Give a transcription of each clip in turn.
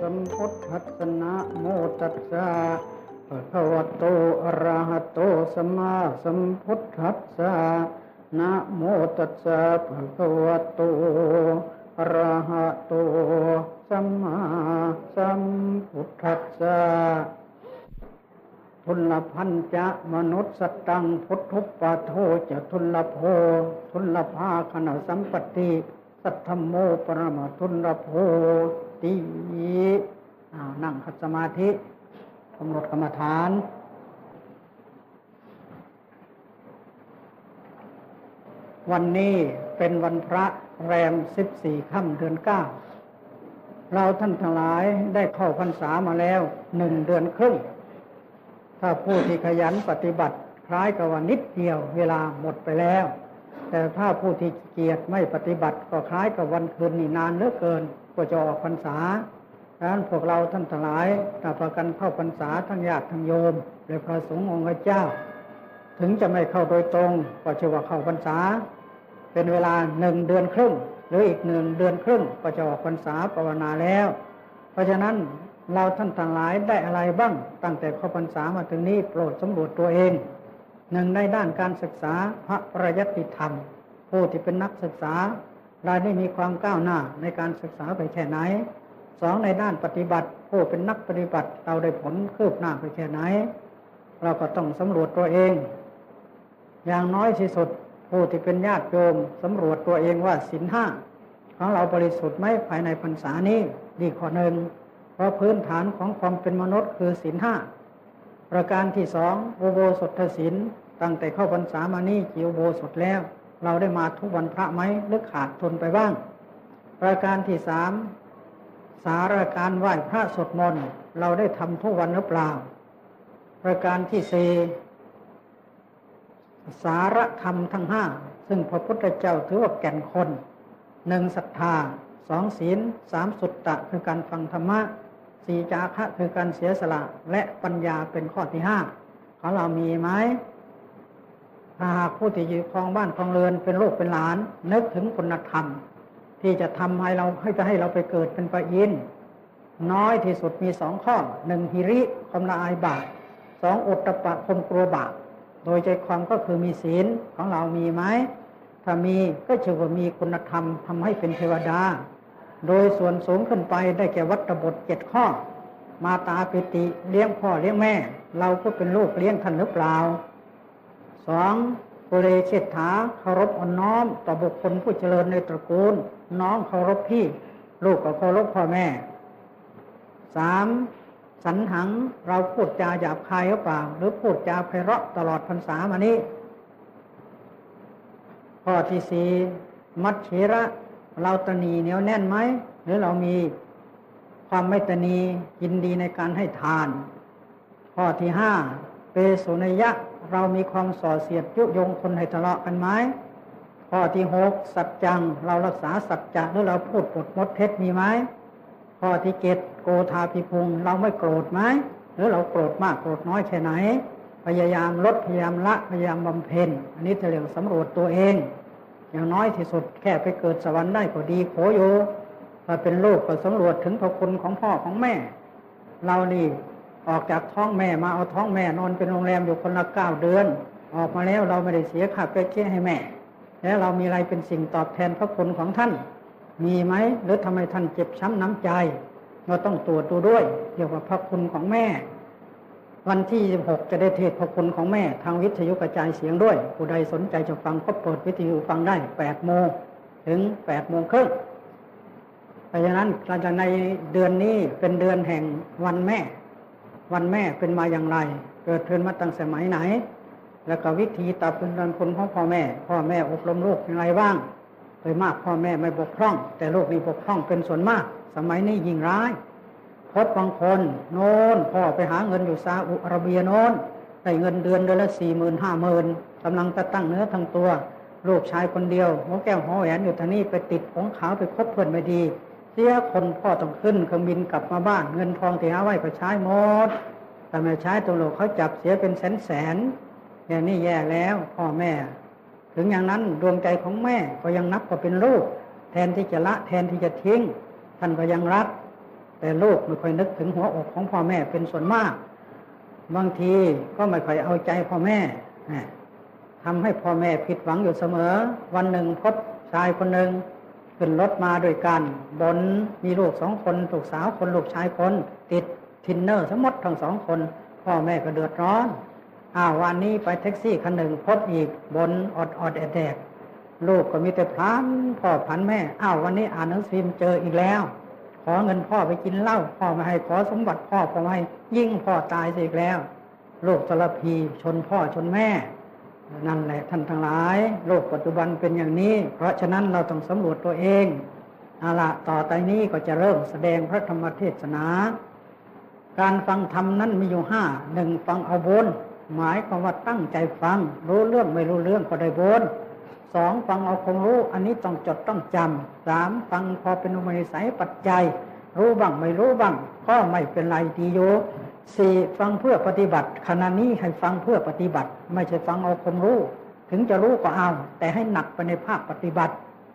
สัมพุทธัสสะนะโมตัสสะภะคะวะโตอะระหะโตสัมมาสัมพุทธัสสะนะโมตัสสะภะคะวะโตอะระหะโตสัมมาสัมพุทธัสสะทุลพันจะมนุษย์สัตตังพุทธุปปาโทจะทุลโภทุลภาคณะสัมปติสัทธโมปรมทุลโภตินั่งขัดสมาธิกำหนดกรรมฐานวันนี้เป็นวันพระแรม14 ค่ำเดือน 9เราท่านทั้งหลายได้เข้าพรรษามาแล้ว1 เดือนครึ่งถ้าผู้ที่ขยันปฏิบัติคล้ายกับว่านิดเดียวเวลาหมดไปแล้วแต่ถ้าผู้ที่เกียจไม่ปฏิบัติก็คล้ายกับวันคืนนี่นานเหลือเกินกว่าจะออกพรรษาดังนั้นพวกเราท่านทั้งหลายถ้าพากันเข้าพรรษาทั้งญาติทั้งโยมและพระสงฆ์องค์เจ้าถึงจะไม่เข้าโดยตรงก็ชื่อว่าเข้าพรรษาเป็นเวลา1 เดือนครึ่งหรืออีก1 เดือนครึ่งก็จะออกพรรษาภาวนาแล้วเพราะฉะนั้นเราท่านทั้งหลายได้อะไรบ้างตั้งแต่เข้าพรรษามาถึงนี้โปรดสำรวจตัวเอง1ในด้านการศึกษาพระปริยัติธรรมผู้ที่เป็นนักศึกษาเราได้มีความก้าวหน้าในการศึกษาไปแค่ไหน2ในด้านปฏิบัติผู้เป็นนักปฏิบัติเราได้ผลคืบหน้าไปแค่ไหนเราก็ต้องสำรวจตัวเองอย่างน้อยที่สุดผู้ที่เป็นญาติโยมสำรวจตัวเองว่าศีล 5ของเราบริสุทธิ์ไหมภายในพรรษานี้ดีข้อหนึ่งเพราะพื้นฐานของความเป็นมนุษย์คือศีล 5ประการที่2อุโบสถศีลตั้งแต่เข้าพรรษามานี้กี่อุโบสถแล้วเราได้มาทุกวันพระไหมหรือขาดทุนไปบ้างประการที่3สารการไหว้พระสวดมนต์เราได้ทำทุกวันหรือเปล่าประการที่4สารธรรมทั้ง5ซึ่งพระพุทธเจ้าถือว่าแก่นคน1ศรัทธา2ศีล3สุตตะคือการฟังธรรมะ4จาคะคือการเสียสละและปัญญาเป็นข้อที่5ของเรามีไหมถ้าหากผู้ที่อยู่ครองบ้านครองเรือนเป็นลูกเป็นหลานนึกถึงคุณธรรมที่จะทำให้เราไปเกิดเป็นพระอินทร์น้อยที่สุดมี2ข้อ1หิริความละอายบาป2โอตตัปปะความกลัวบาปโดยใจความก็คือมีศีลของเรามีไหมถ้ามีก็ชื่อว่ามีคุณธรรมทำให้เป็นเทวดาโดยส่วนสูงขึ้นไปได้แก่วัตรบท7 ข้อมาตาปิติเลี้ยงพ่อเลี้ยงแม่เราก็เป็นลูกเลี้ยงท่านหรือเปล่า2ปุเรเชษฐาเคารพอ่อนน้อมต่อบุคคลผู้เจริญในตระกูลน้องเคารพพี่ลูกก็เคารพพ่อแม่3สันหังเราพูดจาหยาบคายหรือเปล่าหรือพูดจาไพเราะตลอดพรรษามานี้ข้อที่4มัชฌิระเราตนีเหนียวแน่นไหมหรือเรามีความไม่ตนียินดีในการให้ทานข้อที่5เปสุนยะเรามีความส่อเสียดยุยงคนให้ทะเลาะกันไหมข้อที่6สัจจังเรารักษาสัจจะหรือเราพูดปดมดเท็จมีไหมข้อที่7โกธาภิพุงเราไม่โกรธไหมหรือเราโกรธมากโกรธน้อยแค่ไหนพยายามลดพยายามละพยายามบำเพ็ญอันนี้จะเรียกสำรวจตัวเองอย่างน้อยที่สุดแค่ไปเกิดสวรรค์ได้ก็ดีโขโยถ้าเป็นลูกก็สำรวจถึงพระคุณของพ่อของแม่เรานี่ออกจากท้องแม่มาเอาท้องแม่นอนเป็นโรงแรมอยู่คนละ9 เดือนออกมาแล้วเราไม่ได้เสียค่าเก๊ะให้แม่แล้วเรามีอะไรเป็นสิ่งตอบแทนพระคุณของท่านมีไหมหรือทำไมท่านเจ็บช้ำน้ำใจเราต้องตรวจดูด้วยเกี่ยวกับพระคุณของแม่วันที่26จะได้เทศน์พระคุณของแม่ทางวิทยุกระจายเสียงด้วยผู้ใดสนใจจะฟังก็เปิดวิทยุฟังได้8 โมงถึง8 โมงครึ่งเพราะฉะนั้นหลังจากในเดือนนี้เป็นเดือนแห่งวันแม่เป็นมาอย่างไรเกิดขึ้นมาตั้งสมัยไหนแล้วก็วิธีตอบเป็นคุณของพ่อแม่อบรมลูกอย่างไรบ้างโดยมากพ่อแม่ไม่บกพร่องแต่ลูกนี่บกพร่องเป็นส่วนมากสมัยนี้ยิ่งร้ายพบบางคนโน้นพ่อไปหาเงินอยู่ซาอุอาระเบียโน้นได้เงินเดือนละ 40,000 50,000กำลังจะตั้งเนื้อทั้งตัวลูกชายคนเดียวหัวแก้วหัวแหวนอยู่ท่านี้ไปติดของขาวไปคบเพื่อนไม่ดีเสียคนพ่อต้องขึ้นเครื่องบินกลับมาบ้านเงินทองที่หาไว้ก็ใช้หมดแต่ไม่ใช้ตัวลูกเขาจับเสียเป็นแสนอย่างนี้แย่แล้วพ่อแม่ถึงอย่างนั้นดวงใจของแม่ก็ยังนับว่าเป็นลูกแทนที่จะละแทนที่จะทิ้งท่านก็ยังรักแต่ลูกไม่ค่อยนึกถึงหัวอกของพ่อแม่เป็นส่วนมากบางทีก็ไม่ค่อยเอาใจพ่อแม่ทำให้พ่อแม่ผิดหวังอยู่เสมอวันหนึ่งพบชายคนหนึ่งขึ้นรถมาด้วยกันบนมีลูก2 คนลูกสาวคนลูกชายคนติดทินเนอร์ทั้งหมดทั้ง2 คนพ่อแม่ก็เดือดร้อนวันนี้ไปแท็กซี่คันหนึ่งพบอีกบนอดแดกลูกก็มีแต่พลันพ่อพันแม่วันนี้อ่านหนังสือเจออีกแล้วขอเงินพ่อไปกินเหล้าพ่อไม่ให้ขอสมบัติพ่อไม่ให้ยิ่งพ่อตายอีกแล้วโลกทรพีชนพ่อชนแม่นั่นแหละท่านทั้งหลายโลกปัจจุบันเป็นอย่างนี้เพราะฉะนั้นเราต้องสำรวจตัวเองละต่อไปนี้ก็จะเริ่มแสดงพระธรรมเทศนาการฟังธรรมนั้นมีอยู่1ฟังเอาบุญหมายความว่าตั้งใจฟังรู้เรื่องไม่รู้เรื่องก็ได้บุญ2ฟังเอาคงรู้อันนี้ต้องจดต้องจำ3ฟังพอเป็นอุปนิสัยปัจจัยรู้บ้างไม่รู้บ้างก็ไม่เป็นไรดีอยู่4ฟังเพื่อปฏิบัติขณะนี้ให้ฟังเพื่อปฏิบัติไม่ใช่ฟังเอาคงรู้ถึงจะรู้ก็เอาแต่ให้หนักไปในภาคปฏิบัติ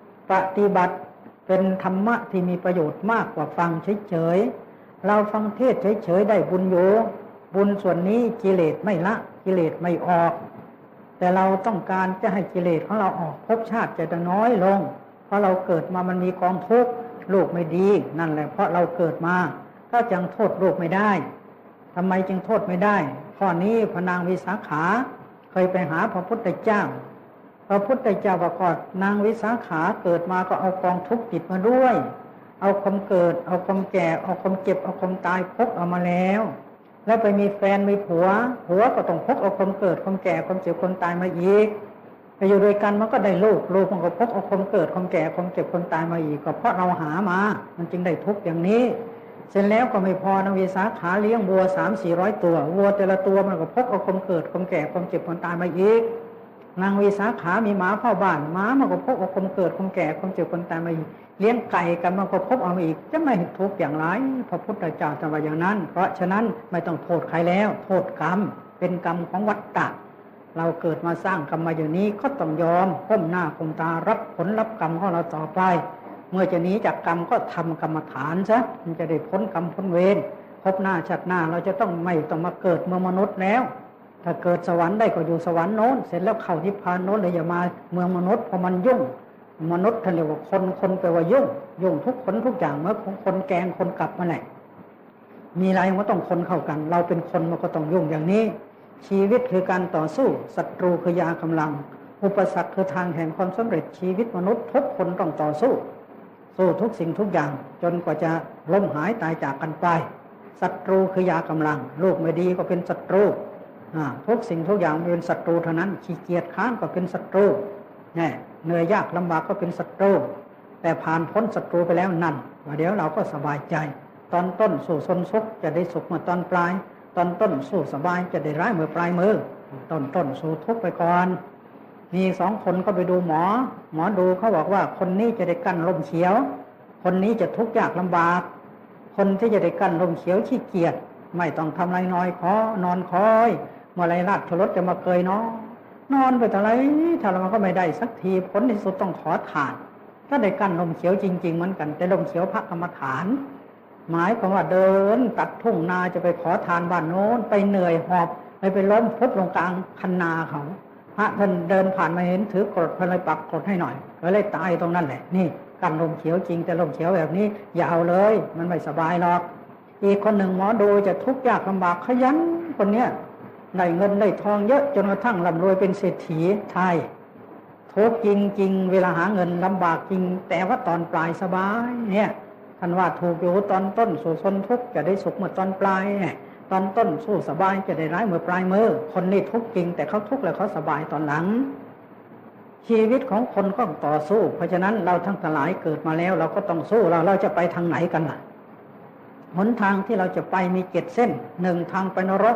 เป็นธรรมะที่มีประโยชน์มากกว่าฟังเฉยๆเราฟังเทศเฉยๆได้บุญอยู่บุญส่วนนี้กิเลสไม่ละกิเลสไม่ออกแต่เราต้องการจะให้กิเลสของเราออกภพชาติจะน้อยลงเพราะเราเกิดมามันมีกองทุกข์ลูกไม่ดีนั่นแหละเพราะเราเกิดมาก็จึงโทษลูกไม่ได้ทำไมจึงโทษไม่ได้ข้อนี้พระนางวิสาขาเคยไปหาพระพุทธเจ้าพระพุทธเจ้าบอกว่านางวิสาขาเกิดมาก็เอากองทุกข์ติดมาด้วยเอาความเกิดเอาความแก่เอาความเจ็บเอาความตายพกเอามาแล้วไปมีแฟนมีผัวก็ต้องพกเอาความเกิดความแก่ความเจ็บความตายมาอีกไปอยู่ด้วยกันมันก็ได้ลูกมันก็พกเอาความเกิดความแก่ความเจ็บความตายมาอีกก็เพราะเราหามามันจึงได้ทุกข์อย่างนี้เสร็จแล้วก็ไม่พอนางวิสาขาเลี้ยงวัว300-400 ตัววัวแต่ละตัวมันก็พกเอาความเกิดความแก่ความเจ็บความตายมาอีกนางวิสาขามีหมาเฝ้าบ้านหมามันก็พกเอาความเกิดความแก่ความเจ็บความตายมาอีกเลี้ยงไก่กันมันก็พกเอามาอีกจะไม่ทุกข์อย่างไรพระพุทธเจ้าตรัสว่าอย่างนั้นเพราะฉะนั้นไม่ต้องโทษใครแล้วโทษกรรมเป็นกรรมของวัฏฏะเราเกิดมาสร้างกรรมมาอย่างนี้ก็ต้องยอมก้มหน้าก้มตารับผลรับกรรมของเราต่อไปเมื่อจะหนีจากกรรมก็ทำกรรมฐานซะมันจะได้พ้นกรรมพ้นเวรพบหน้าชาติหน้าเราจะต้องไม่ต้องมาเกิดเมืองมนุษย์แล้วถ้าเกิดสวรรค์ได้ก็อยู่สวรรค์โน้นเสร็จแล้วเข้านิพพานโน้นเลยอย่ามาเมืองมนุษย์เพราะมันยุ่งมนุษย์ท่านเรียกว่าคนแปลว่ายุ่งทุกคนทุกอย่างเมื่อคนแกงคนกลับมาแหละมีอะไรมันต้องคนเข้ากันเราเป็นคนมันก็ต้องยุ่งอย่างนี้ชีวิตคือการต่อสู้ศัตรูคือยากำลังอุปสรรคคือทางแห่งความสำเร็จชีวิตมนุษย์ทุกคนต้องต่อสู้ทุกสิ่งทุกอย่างจนกว่าจะล้มหายตายจากกันไปศัตรูคือยากำลังลูกไม่ดีก็เป็นศัตรูทุกสิ่งทุกอย่างเป็นศัตรูเท่านั้นขี้เกียจค้านก็เป็นศัตรูเหนื่อยยากลำบากก็เป็นศัตรูแต่ผ่านพ้นศัตรูไปแล้วนั่นว่าเดี๋ยวเราก็สบายใจตอนต้นสู้สนสุขจะได้สุขเมื่อตอนปลายตอนต้นสู้สบายจะได้ร้ายเมื่อปลายมือต้นสู้ทุกข์ไปก่อนมี2 คนก็ไปดูหมอดูเขาบอกว่าคนนี้จะได้กั้นลมเขียวคนนี้จะทุกข์ยากลำบากคนที่จะได้กั้นลมเขียวขี้เกียจไม่ต้องทำอะไรน้อยนอนคอยเมื่อไรราชรถจะมาเกยนอนไปเท่าไรถ้าเราก็ไม่ได้สักทีผลที่สุดต้องขอทานก็ได้กั้นลมเขียวจริงๆเหมือนกันแต่ลมเขียวพระกรรมฐานหมายความว่าเดินตัดทุ่งนาจะไปขอทานบ้านโน้นไปเหนื่อยหอบไปล้มพุทธลงกลางคันนาเขาพระท่านเดินผ่านมาเห็นถือกรดพลอยปักกรดให้หน่อยก็เลยตายตรงนั้นแหละนี่กั้นลมเขียวจริงแต่ลมเขียวแบบนี้อย่าเอาเลยมันไม่สบายหรอกอีกคนหนึ่งหมอดูจะทุกข์ยากลำบากขยันคนเนี้ยได้เงินได้ทองเยอะจนกระทั่งร่ำรวยเป็นเศรษฐีใช่ทุกข์จริงเวลาหาเงินลำบากจริงแต่ว่าตอนปลายสบายเนี่ยท่านว่าถูกอยู่ตอนต้นสู้ทนทุกข์จะได้สุขเมื่อตอนปลายตอนต้นสู้สบายจะได้ร้ายเมื่อปลายมือคนนี้ทุกข์จริงแต่เขาทุกข์แล้วเขาสบายตอนหลังชีวิตของคนก็ต่อสู้เพราะฉะนั้นเราทั้งหลายเกิดมาแล้วเราก็ต้องสู้เราจะไปทางไหนกันล่ะหนทางที่เราจะไปมี7 เส้น1ทางไปนรก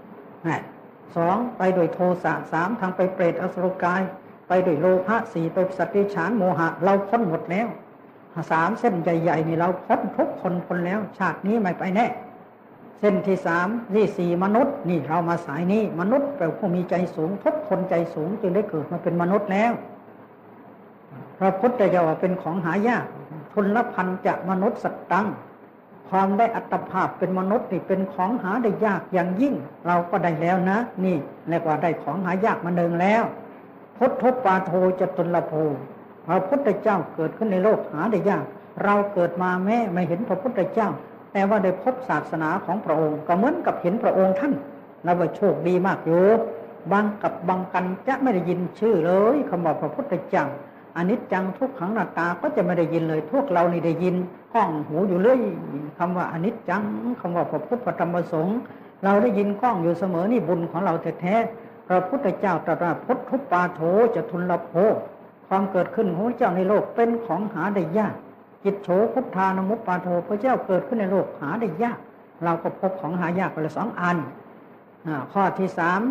2ไปโดยโทสะ3ทางไปเปรตอสุรกายไปโดยโลภะ4ไปสัตว์ดิฉานโมหะเราพ้นหมดแล้ว3เส้นใหญ่ๆนี่เราพ้นทุกคนพ้นแล้วชาตินี้ไม่ไปแน่เส้นที่3ที่4มนุษย์นี่เรามาสายนี้มนุษย์เป็นผู้มีใจสูงทุกคนใจสูงจึงได้เกิดมาเป็นมนุษย์แล้วพระพุทธเจ้าเป็นของหายากทุลพันจะมนุษย์สัตตังความได้อัตภาพเป็นมนุษย์นี่เป็นของหาได้ยากอย่างยิ่งเราก็ได้แล้วนะนี่เรียกว่าได้ของหายากมาเดิงแล้วพุทธปาโทจตุลโภพระพุทธเจ้าเกิดขึ้นในโลกหาได้ยากเราเกิดมาแม้ไม่เห็นพระพุทธเจ้าแต่ว่าได้พบศาสนาของพระองค์ก็เหมือนกับเห็นพระองค์ท่านนับว่าโชคดีมากอยู่บางกับบางกันจะไม่ได้ยินชื่อเลยคำว่าพระพุทธเจ้าอนิจจังทุกขังอนัตตาก็จะไม่ได้ยินเลยพวกเรานี่ได้ยินก้องหูอยู่เรื่อยคำว่าอนิจจังคำว่าพระพุทธพระธรรมพระสงฆ์เราได้ยินก้องอยู่เสมอนี่บุญของเราแท้ๆพระพุทธเจ้าตรัสว่าพุทธปาโถจะทุลโภความเกิดขึ้นของพระเจ้าในโลกเป็นของหาได้ยากจิตโฉพุทธานมุปปาโทพระเจ้าเกิดขึ้นในโลกหาได้ยากเราก็พบของหายากไปละ2 อันข้อที่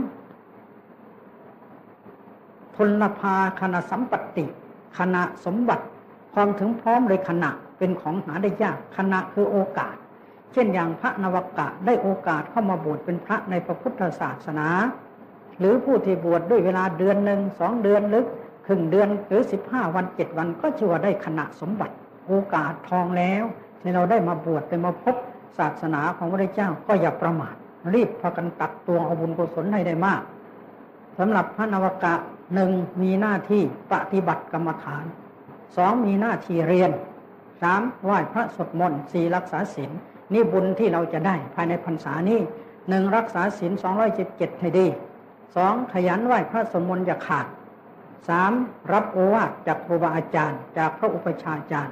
3ทุลภาคณะสัมปติคณะสมบัติความถึงพร้อมเลยขณะเป็นของหาได้ยากขณะคือโอกาสเช่นอย่างพระนวกะได้โอกาสเข้ามาบวชเป็นพระในพระพุทธศาสนาหรือผู้ที่บวชด้วยเวลาเดือนหนึ่ง2 เดือนหรือครึ่งเดือนหรือ15 วัน7 วันก็ชื่อว่าได้ขณะสมบัติโอกาสทองแล้วที่เราได้มาบวชได้มาพบศาสนาของพระเจ้าก็อย่าประมาทรีบพากันตักตวงเอาบุญกุศลให้ได้มากสำหรับพระนวกะ1มีหน้าที่ปฏิบัติกรรมฐาน2มีหน้าที่เรียน3ไหว้พระสวดมนต์4รักษาศีลนี่บุญที่เราจะได้ภายในพรรษานี้1รักษาศีล277ให้ดี2ขยันไหว้พระสวดมนต์อย่าขาด3รับโอวาทจากครูบาอาจารย์จากพระอุปัชฌาย์อาจารย์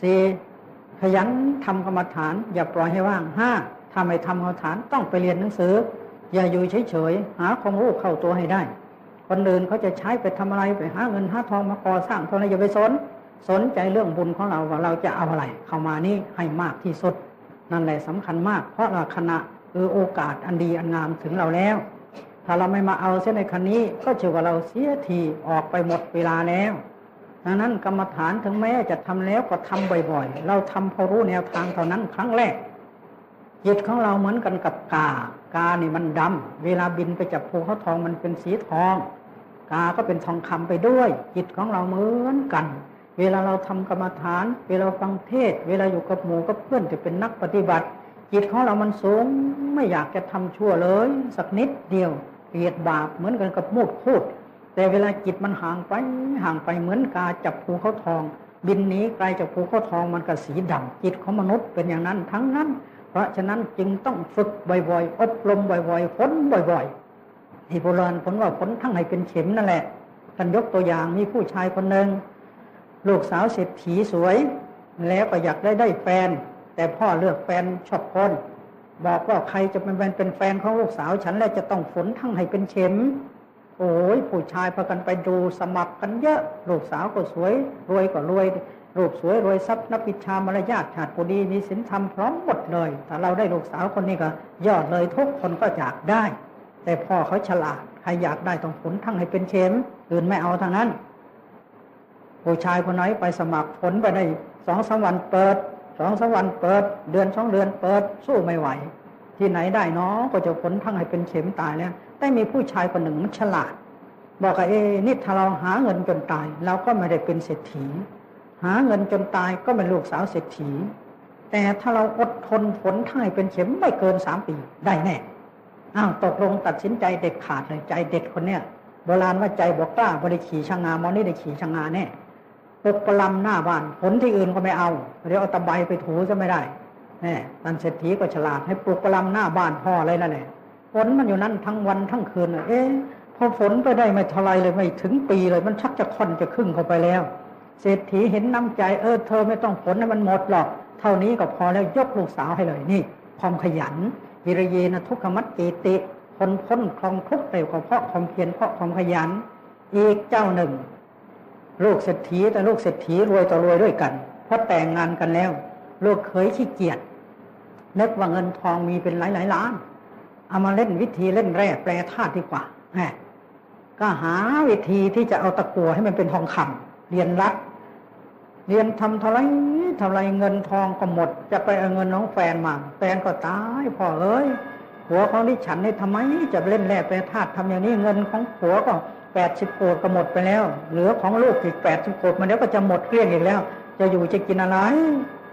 4ขยันทำกรรมฐานอย่าปล่อยให้ว่าง5ถ้าไม่ทำกรรมฐานต้องไปเรียนหนังสืออย่าอยู่เฉยๆหาความรู้เข้าตัวให้ได้คนอื่นเขาจะใช้ไปทำอะไรไปหาเงินหาทองมาก่อสร้างเท่านั้นอย่าไปสนใจเรื่องบุญของเราว่าเราจะเอาอะไรเข้ามานี่ให้มากที่สุดนั่นแหละสำคัญมากเพราะเราขณะโอกาสอันดีอันงามถึงเราแล้วถ้าเราไม่มาเอาเส้นในคันนี้ก็ชื่อว่าเราเสียทีออกไปหมดเวลาแล้วดังนั้นกรรมฐานถึงแม้จะทำแล้วก็ทำบ่อยๆเราทำพอรู้แนวทางเท่านั้นครั้งแรกจิตของเราเหมือนกันกับกานี่มันดำเวลาบินไปจับภูเขาทองมันเป็นสีทองกาก็เป็นทองคำไปด้วยจิตของเราเหมือนกันเวลาเราทำกรรมฐานเวลาฟังเทศเวลาอยู่กับหมู่กับเพื่อนจะเป็นนักปฏิบัติจิตของเรามันสูงไม่อยากจะทำชั่วเลยสักนิดเดียวเกลียดบาปเหมือนกันกับมูดพูดแต่เวลาจิตมันห่างไปเหมือนกาจับภูเขาทองบินหนีไกลจากภูเขาทองมันก็สีดำจิตของมนุษย์เป็นอย่างนั้นทั้งนั้นเพราะฉะนั้นจึงต้องฝึกบ่อยๆอบรมบ่อยๆฝนบ่อยๆที่โบราณผลว่าฝนทั้งให้เป็นเข็มนั่นแหละท่านยกตัวอย่างมีผู้ชายคนหนึ่งลูกสาวเศรษฐีสวยแล้วก็อยากได้แฟนแต่พ่อเลือกแฟนชอบคนบอกว่าใครจะเป็นแฟนของลูกสาวฉันแล้วจะต้องฝนทั้งให้เป็นเข็มโอ้ยผู้ชายพากันไปดูสมัครกันเยอะลูกสาวก็สวยรวยก็รวยรูปสวยรวยทรัพย์นับวิชามารยาทชาติพอดีมีศีลธรรมพร้อมหมดเลยถ้าเราได้ลูกสาวคนนี้ก็ยอดเลยทุกคนก็อยากได้แต่พ่อเขาฉลาดใครอยากได้ต้องฝนทั้งให้เป็นเข็มอื่นไม่เอาทางนั้นผู้ชายคนไหนไปสมัครผลไปได้2-3 วันเปิด2-3 วันเปิดเดือน2 เดือนเปิดสู้ไม่ไหวที่ไหนได้เนาะก็จะผลทั้งให้เป็นเข็มตายแล้วแต่มีผู้ชายคนหนึ่งมันฉลาดบอกว่านี่ถ้าเราหาเงินจนตายเราก็ไม่ได้เป็นเศรษฐีหาเงินจนตายก็เป็นลูกสาวเศรษฐีแต่ถ้าเราอดทนฝนทั้งให้เป็นเข็มไม่เกิน3 ปีได้แน่ตกลงตัดสินใจเด็ดขาดเลยใจเด็ดคนเนี้ยโบราณว่าใจบอกกล้าบริขี่ช่างงามอนี่ได้ขี่ช่างงาแน่ปลูกประลำหน้าบ้านผลที่อื่นก็ไม่เอาเดี๋ยวเอาตะไบไปถูจะไม่ได้แน่ท่านเศรษฐีก็ฉลาดให้ปลูกประลำหน้าบ้านพ่อเลยนั่นแหละฝนมันอยู่นั่นทั้งวันทั้งคืนพอฝนไปได้ไม่เท่าไรเลยไม่ถึงปีเลยมันชักจะค่อนจะครึ่งเข้าไปแล้วเศรษฐีเห็นน้ำใจเธอไม่ต้องฝนให้มันหมดหรอกเท่านี้ก็พอแล้วยกลูกสาวให้เลยนี่ความขยันวิริเยนะทุกขมัตติติคนพ้นคลองทุกข์เร็วก็เพราะความเพียรเพราะความขยันอีกเจ้าหนึ่งลูกเศรษฐีแต่ลูกเศรษฐีรวยต่อรวยด้วยกันเพราะแต่งงานกันแล้วลูกเขยขี้เกียจนึกว่าเงินทองมีเป็นหลายล้านเอามาเล่นวิธีเล่นแร่แปรธาตุดีกว่าก็หาวิธีที่จะเอาตะกั่วให้มันเป็นทองคำเรียนรัดเรียนทำเท่าไรเงินทองก็หมดจะไปเอาเงินน้องแฟนมาแฟนก็ตายพ่อผัวของดิฉันนี่ทำไมจะเล่นแร่แปรธาตุทำอย่างนี้เงินของผัวก็80 โกฏก็หมดไปแล้วเหลือของลูกอีก80 โกฏมันเดี๋ยวก็จะหมดเกลี้ยงอีกแล้วจะอยู่จะกินอะไร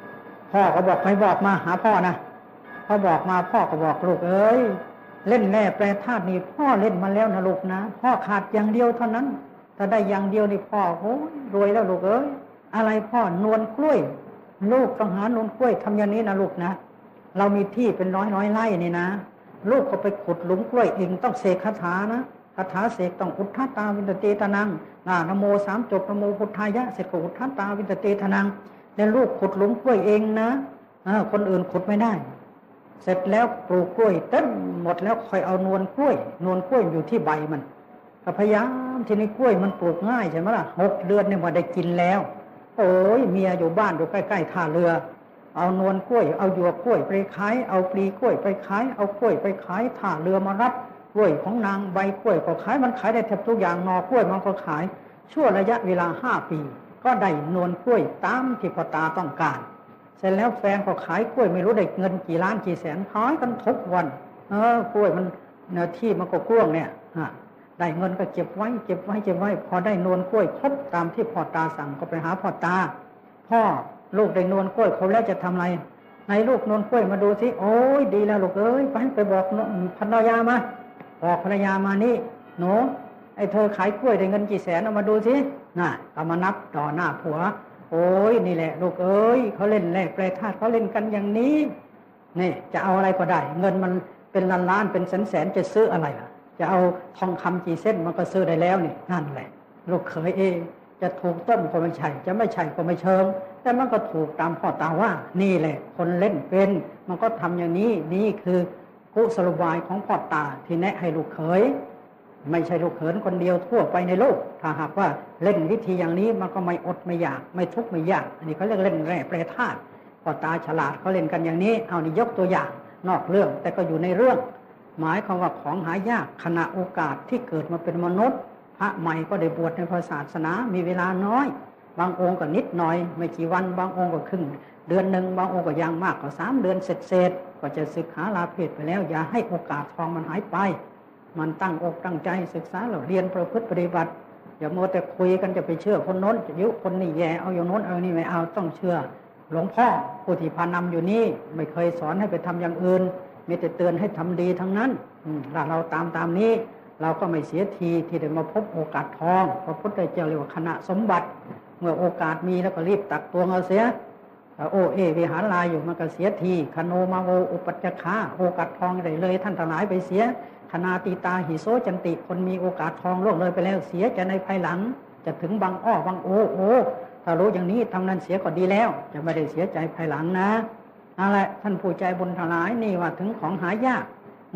พ่อก็บอกให้บอกมาหาพ่อนะพอบอกมาพ่อก็บอกลูกเอ้ยเล่นแร่แปรธาตุนี่พ่อเล่นมาแล้วนะลูกนะพ่อขาดอย่างเดียวเท่านั้นถ้าได้อย่างเดียวนี่พ่อโอ้ยรวยแล้วลูกเอ้ยอะไรพ่อนวลกล้วยลูกต้องหานวลกล้วยทำอย่างนี้นะลูกนะเรามีที่เป็นร้อยไร่นี่นะลูกก็ไปขุดหลุมกล้วยเองต้องเสกคาถานะคาถาเสกต้องอุทธาตาวินเตตานังนะโม3จบนะโมพุทธายะเสร็จก็อุทธาตาวินเตตานังแล้วลูกขุดหลุมกล้วยเองนะคนอื่นขุดไม่ได้เสร็จแล้วปลูกกล้วยเต็มหมดแล้วค่อยเอานวลกล้วยอยู่ที่ใบมันพยายามทีนี้กล้วยมันปลูกง่ายใช่ไหมล่ะ6 เดือนเนี่ยมาได้กินแล้วโอ้ยเมียอยู่บ้านอยู่ใกล้ๆท่าเรือเอานวลกล้วยเอาหยวกกล้วยไปขายเอาปลีกล้วยไปขายเอากล้วยไปขายท่าเรือมารับกล้วยของนางใบกล้วยก็ขายมันขายได้แทบทุกอย่างนอกล้วยมันก็ขายชั่วระยะเวลา5 ปีก็ได้นวลกล้วยตามที่พ่อตาต้องการเสร็จแล้วแฟนก็ขายกล้วยไม่รู้ได้เงินกี่ล้านกี่แสนขายกันทุกวันกล้วยมันเนื้อที่มันก็กว้างเนี่ยได้เงินก็เก็บไว้พอได้นวลกล้วยครบตามที่พ่อตาสั่งก็ไปหาพ่อตาพ่อลูกได้นวลกล้วยเขาแล้วจะทำอะไรในลูกนวลกล้วยมาดูสิโอ้ยดีแล้วลูกเอ้ยไปบอกภรรยามาบอกภรรยามานี่หนูไอ้เธอขายกล้วยได้เงินกี่แสนเอามาดูสิน่ะเอามานับต่อหน้าผัวโอ้ยนี่แหละลูกเอ้ยเขาเล่นแร่แปรธาตุเขาเล่นกันอย่างนี้นี่จะเอาอะไรก็ได้เงินมันเป็นล้านเป็นแสนจะซื้ออะไรล่ะจะเอาทองคำกี่เส้นมันก็ซื้อได้แล้วนี่นั่นแหละลูกเขยเองจะถูกต้มก็ไม่ใช่จะไม่ใช่ก็ไม่เชิงแต่มันก็ถูกตามพ่อตาว่านี่แหละคนเล่นเป็นมันก็ทำอย่างนี้นี่คือกุศโลบายของพ่อตาที่แนะให้ลูกเขยไม่ใช่ลูกเขยคนเดียวทั่วไปในโลกถ้าหากว่าเล่นวิธีอย่างนี้มันก็ไม่อดไม่อยากไม่ทุกข์ไม่ยากอันนี้เขาเรียกเล่นแร่แปรธาตุพ่อตาฉลาดเขาเล่นกันอย่างนี้เอานี่ยกตัวอย่างนอกเรื่องแต่ก็อยู่ในเรื่องหมายความว่าของหายากขณะโอกาสที่เกิดมาเป็นมนุษย์พระใหม่ก็ได้บวชในพระศาสนามีเวลาน้อยบางองค์ก็นิดหน่อยไม่กี่วันบางองค์ก็ครึ่งเดือนหนึ่งบางองค์ก็ยังมากก็3 เดือนเสร็จก็จะศึกษาลาเพศไปแล้วอย่าให้โอกาสทองมันหายไปมันตั้งอกตั้งใจศึกษาแล้วเรียนประพฤติปฏิบัติอย่ามัวแต่คุยกันจะไปเชื่อคนโน้นจะยุคนนี้แย่เอาอย่างโน้นเอานี่ไม่เอาต้องเชื่อหลวงพ่อผู้ที่พานำอยู่นี่ไม่เคยสอนให้ไปทำอย่างอื่นมีแต่เตือนให้ทำดีทั้งนั้นถ้าเราตามนี้เราก็ไม่เสียทีที่ได้มาพบโอกาสทองพระพุทธเจ้าเรียกว่าคณะสมบัติเมื่อโอกาสมีแล้วก็รีบตักตวงเอาเสียโอวิหารลายอยู่มันก็เสียทีคโนมาโวอุปัจจคาโอกาสทองได้เลยท่านทั้งหลายไปเสียคณาติตาหิโสจันติคนมีโอกาสทองล่วงเลยไปแล้วเสียจะในภายหลังจะถึงบางอ้อบางโอ้ถ้ารู้อย่างนี้ทำนั้นเสียก็ดีแล้วจะไม่ได้เสียใจภายหลังนะนั่นแหละท่านผู้ใจบุญทั้งหลายนี่ว่าถึงของหายาก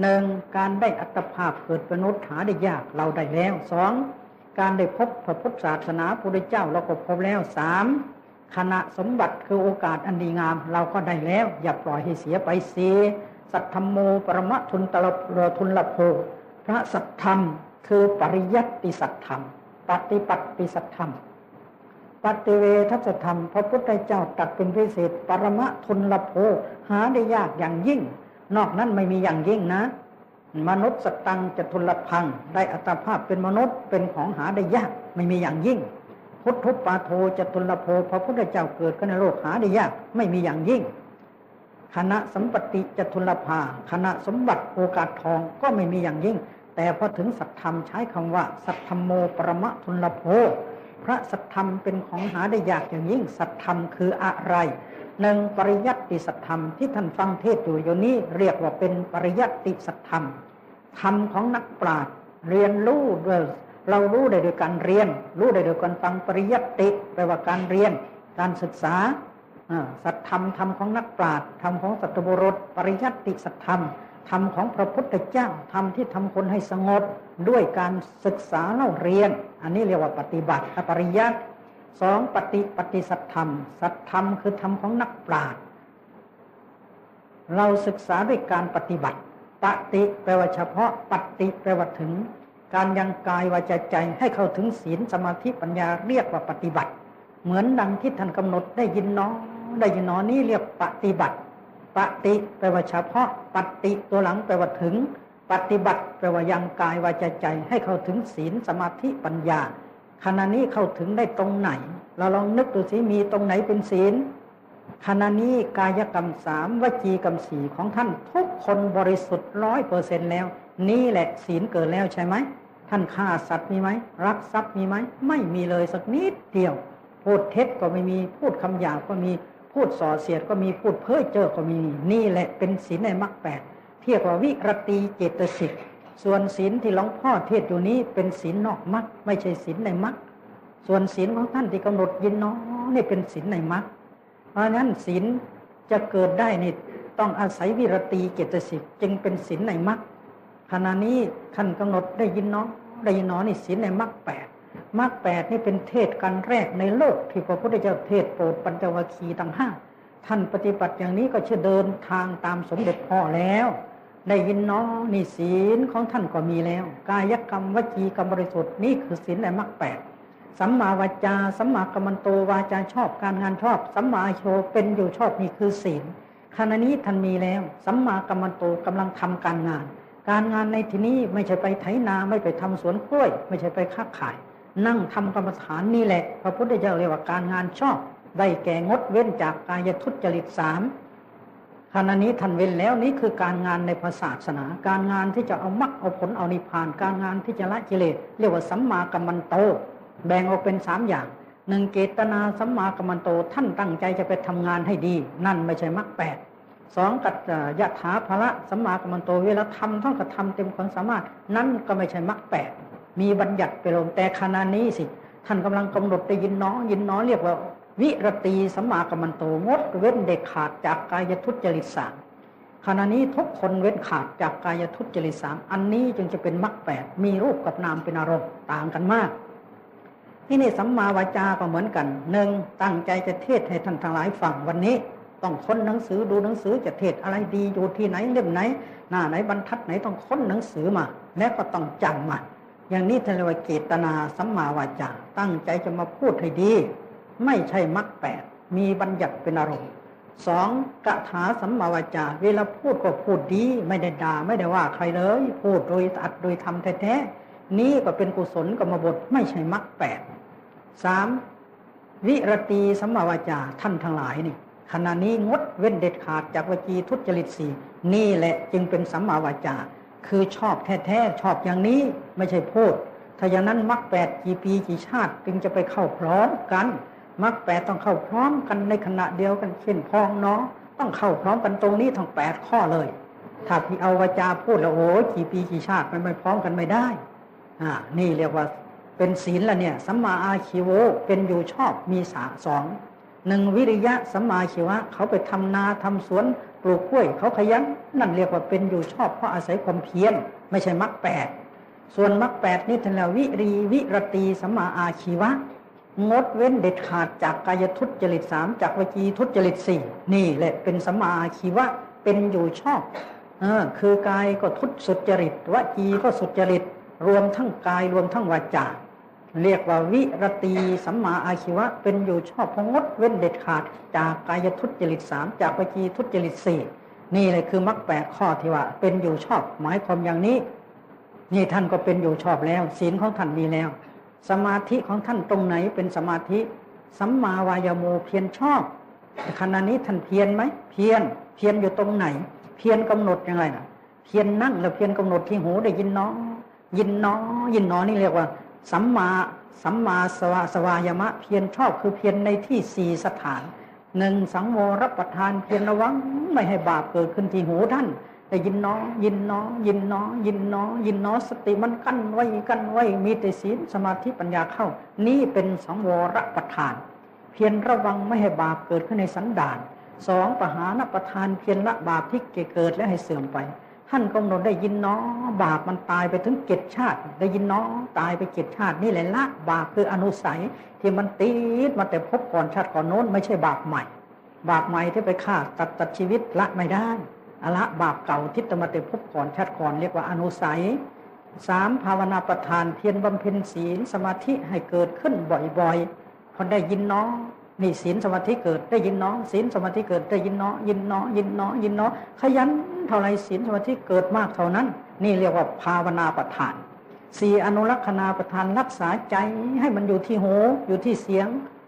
1การได้อัตภาพเกิดเป็นมนุษย์หาได้ยากเราได้แล้ว2การได้พบพระพุทธศาสนาพระพุทธเจ้าเราก็พบแล้ว3คณะสมบัติคือโอกาสอันดีงามเราก็ได้แล้วอย่าปล่อยให้เสียไปสัทธัมโมปรมะทุนตะทุนละโภพระสัทธรรมคือปริยัติสัทธรรมปฏิปัติสัทธรรมปฏิเวทัสธรรมพระพุทธเจ้าตรัสเป็นพิเศษปรมะทุนละโภหาได้ยากอย่างยิ่งนอกนั้นไม่มีอย่างยิ่งนะมนุษย์สตังจะทุลพังได้อัตภาพเป็นมนุษย์เป็นของหาได้ยากไม่มีอย่างยิ่งพุทธุปาโทจะทุลโภพระพุทธเจ้าเกิดขึ้นในโลกหาได้ยากไม่มีอย่างยิ่งคณะสัมปติจะทุลภาคณะสมบัติโอกาสทองก็ไม่มีอย่างยิ่งแต่พอถึงสัทธรรมใช้คำว่าสัทธัมโมปรมะทุลโภพระสัทธรรมเป็นของหาได้ยากอย่างยิ่งสัทธรรมคืออะไร1ปริยัติสัทธรรมที่ท่านฟังเทศอยู่นี้เรียกว่าเป็นปริยัติสัทธรรมธรรมของนักปราชญ์เรียนรู้เรารู้ได้โดยการเรียนรู้ได้โดยการฟังปริยัติแปลว่าการเรียนการศึกษาสัทธรรมธรรมของนักปราชญ์ธรรมของสัตบุรุษปริยัติสัทธรรมธรรมของพระพุทธเจ้าธรรมที่ทำคนให้สงบด้วยการศึกษาเล่าเรียนอันนี้เรียกว่าปฏิบัติปริยัติ2ปฏิสัทธรรมสัทธรรมคือธรรมของนักปราชญ์เราศึกษาด้วยการปฏิบัติปฏิแปลว่าเฉพาะปฏิแปลว่าถึงการยังกายวาจาใจให้เข้าถึงศีลสมาธิปัญญาเรียกว่าปฏิบัติเหมือนดังที่ท่านกำหนดได้ยินน้อนี้เรียกปฏิบัติปฏิแปลว่าเฉพาะปฏิตัวหลังแปลว่าถึงปฏิบัติแปลว่ายังกายวาจาใจให้เข้าถึงศีลสมาธิปัญญาขณะนี้เข้าถึงได้ตรงไหนเราลองนึกดูสิมีตรงไหนเป็นศีลขณะนี้กายกรรม3วจีกรรม4ของท่านทุกคนบริสุทธิ์ 100% แล้วนี่แหละศีลเกิดแล้วใช่ไหมท่านฆ่าสัตว์มีไหมรักทรัพย์มีไหมไม่มีเลยสักนิดเดียวพูดเท็จก็ไม่มีพูดคำหยาบก็มีพูดส่อเสียดก็มีพูดเพ้อเจ้อก็มีนี่แหละเป็นศีลในมรรค8เรียกว่าวิรติเจตสิกส่วนศีลที่หลวงพ่อเทศอยู่นี้เป็นศีลนอกมรรคไม่ใช่ศีลในมรรคส่วนศีลของท่านที่กำหนดยินน้อนี่เป็นศีลในมรรคเพราะนั้นศีลจะเกิดได้นี่ต้องอาศัยวิรติเจตสิกจึงเป็นศีลในมรรคขณะนี้ท่านกำหนดได้ยินน้อนี่ศีลในมรรค8มรรค8นี่เป็นเทศกันแรกในโลกที่พระพุทธเจ้าเทศโปรดปัญจวัคคีย์ทั้ง5ท่านปฏิบัติอย่างนี้ก็จะเดินทางตามสมเด็จพ่อแล้วได้ยินน้อนี่ศีลของท่านก็มีแล้วกายกรรมวจีกรรมบริสุทธิ์นี่คือศีลในมรรค8สัมมาวาจาสัมมากัมมันโตวาจาชอบการงานชอบสัมมาอาชีวะเป็นอยู่ชอบนี่คือศีลขณะนี้ท่านมีแล้วสัมมากัมมันโตกำลังทำการงานในที่นี้ไม่ใช่ไปไถนาไม่ไปทำสวนกล้วยไม่ใช่ไปค้าขายนั่งทำกรรมฐานนี่แหละพระพุทธเจ้าเรียกว่าการงานชอบได้แก่งดเว้นจากกายทุจริต3ขณะนี้ท่านเว้นแล้วนี่คือการงานในศาสนาการงานที่จะเอามรรคเอาผลเอานิพพานการงานที่จะละกิเลสเรียกว่าสัมมากัมมันโตแบ่งออกเป็น3อย่าง1เจตนาสัมมากัมมันโตท่านตั้งใจจะไปทำงานให้ดีนั่นไม่ใช่มรรค8 2กัจจยถาภละสัมมากัมมันโตเวลาทำต้องกระทำเต็มความสามารถนั่นก็ไม่ใช่มรรค8มีบัญญัติไปลงแต่ขณะนี้สิท่านกำลังกำหนดได้ยินน้อเรียกว่าวิรติสัมมากัมมันโตงดเว้นเด็ดขาดจากกายทุจริต3ขณะนี้ทุกคนเว้นขาดจากกายทุจริต3อันนี้จึงจะเป็นมรรค8มีรูปกับนามเป็นอารมณ์ต่างกันมากที่นี่สัมมาวาจาก็เหมือนกัน1ตั้งใจจะเทศให้ท่านทั้งหลายฟังวันนี้ต้องค้นหนังสือดูหนังสือจะเทศอะไรดีอยู่ที่ไหนเล่มไหนหน้าไหนบรรทัดไหนต้องค้นหนังสือมาและก็ต้องจำมาอย่างนี้ท่านเรียกว่าเจตนาสัมมาวาจาตั้งใจจะมาพูดให้ดีไม่ใช่มรรค8มีบัญญัติเป็นอารมณ์2กถาสัมมาวาจาเวลาพูดก็พูดดีไม่ได้ด่าไม่ได้ว่าใครเลยพูดโดยอัดโดยทำแท้ๆนี่ก็เป็นกุศลกรรมบทไม่ใช่มรรค8 3วิรติสัมมาวาจาท่านทั้งหลายนี่ขณะนี้งดเว้นเด็ดขาดจากวจีทุจริต4นี่แหละจึงเป็นสัมมาวาจาคือชอบแท้ๆชอบอย่างนี้ไม่ใช่พูดถ้าอย่างนั้นมรรค8กี่ปีกี่ชาติจึงจะไปเข้าพร้อมกันมรรค8ต้องเข้าพร้อมกันในขณะเดียวกันเช่นพ้องน้องต้องเข้าพร้อมกันตรงนี้ทั้ง8ข้อเลยถ้าพี่เอาวาจาพูดแล้วโอ้กี่ปีกี่ชาติมันไม่พร้อมกันไม่ได้นี่เรียกว่าเป็นศีลละเนี่ยสัมมาอาชีวะเป็นอยู่ชอบมี1วิริยะสัมมาอาชีวะเขาไปทำนาทำสวนปลูกกล้วยเขาขยันนั่นเรียกว่าเป็นอยู่ชอบเพราะอาศัยความเพียรไม่ใช่มรรค8ส่วนมรรค8นี่ท่านเรียกวิรติสัมมาอาชีวะงดเว้นเด็ดขาดจากกายทุจริต3จากวจีทุจริต4นี่แหละเป็นสัมมาอาชีวะเป็นอยู่ชอบคือกายก็สุจริตวจีก็สุจริตรวมทั้งกายรวมทั้งวาจาเรียกว่าวิรติสัมมาอาชีวะเป็นอยู่ชอบงดเว้นเด็ดขาดจากกายทุจริต3จากวจีทุจริต4นี่เลยคือมรรค8ข้อที่ว่าเป็นอยู่ชอบหมายความอย่างนี้นี่ท่านก็เป็นอยู่ชอบแล้วศีลของท่านมีแล้วสมาธิของท่านตรงไหนเป็นสมาธิสัมมาวายโมเพียรชอบขณะนี้ท่านเพียรไหมเพียรอยู่ตรงไหนเพียรกำหนดอย่างไรนะเพียรนั่งแล้วเพียรกำหนดที่หูได้ยินน้อนี่เรียกว่าสัมมาสวายามะเพียรชอบคือเพียรในที่4สถาน1สังวรรับประทานเพียรระวังไม่ให้บาปเกิดขึ้นที่หูท่านแต่ยินน้อสติมันกั้นไว้มีแต่ศีลสมาธิปัญญาเข้านี่เป็นสังวรรับประทานเพียรระวังไม่ให้บาปเกิดขึ้นในสันดาน2ปหานประทานเพียรละบาปที่เกิดและให้เสื่อมไปท่านกำหนดได้ยินน้อบาปมันตายไปถึง7ชาติได้ยินน้อตายไป7ชาตินี่แหละละบาปคืออนุสัยที่มันติดมาแต่พบก่อนชาติก่อนโน้นไม่ใช่บาปใหม่ที่ไปฆ่าตัดชีวิตละไม่ได้ละบาปเก่าที่มาแต่พบก่อนชาติก่อนเรียกว่าอนุสัย3ภาวนาประทานเพียรบำเพ็ญศีลสมาธิให้เกิดขึ้นบ่อยๆพอได้ยินน้อนี่ศีลสมาธิเกิดได้ยินน้อศีลสมาธิเกิดได้ยินน้อขยันเท่าไรศีลสมาธิเกิดมากเท่านั้นนี่เรียกว่าภาวนาประทาน4อนุรักษณาประทานรักษาใจให้มันอยู่ที่หูอยู่ที่เสียง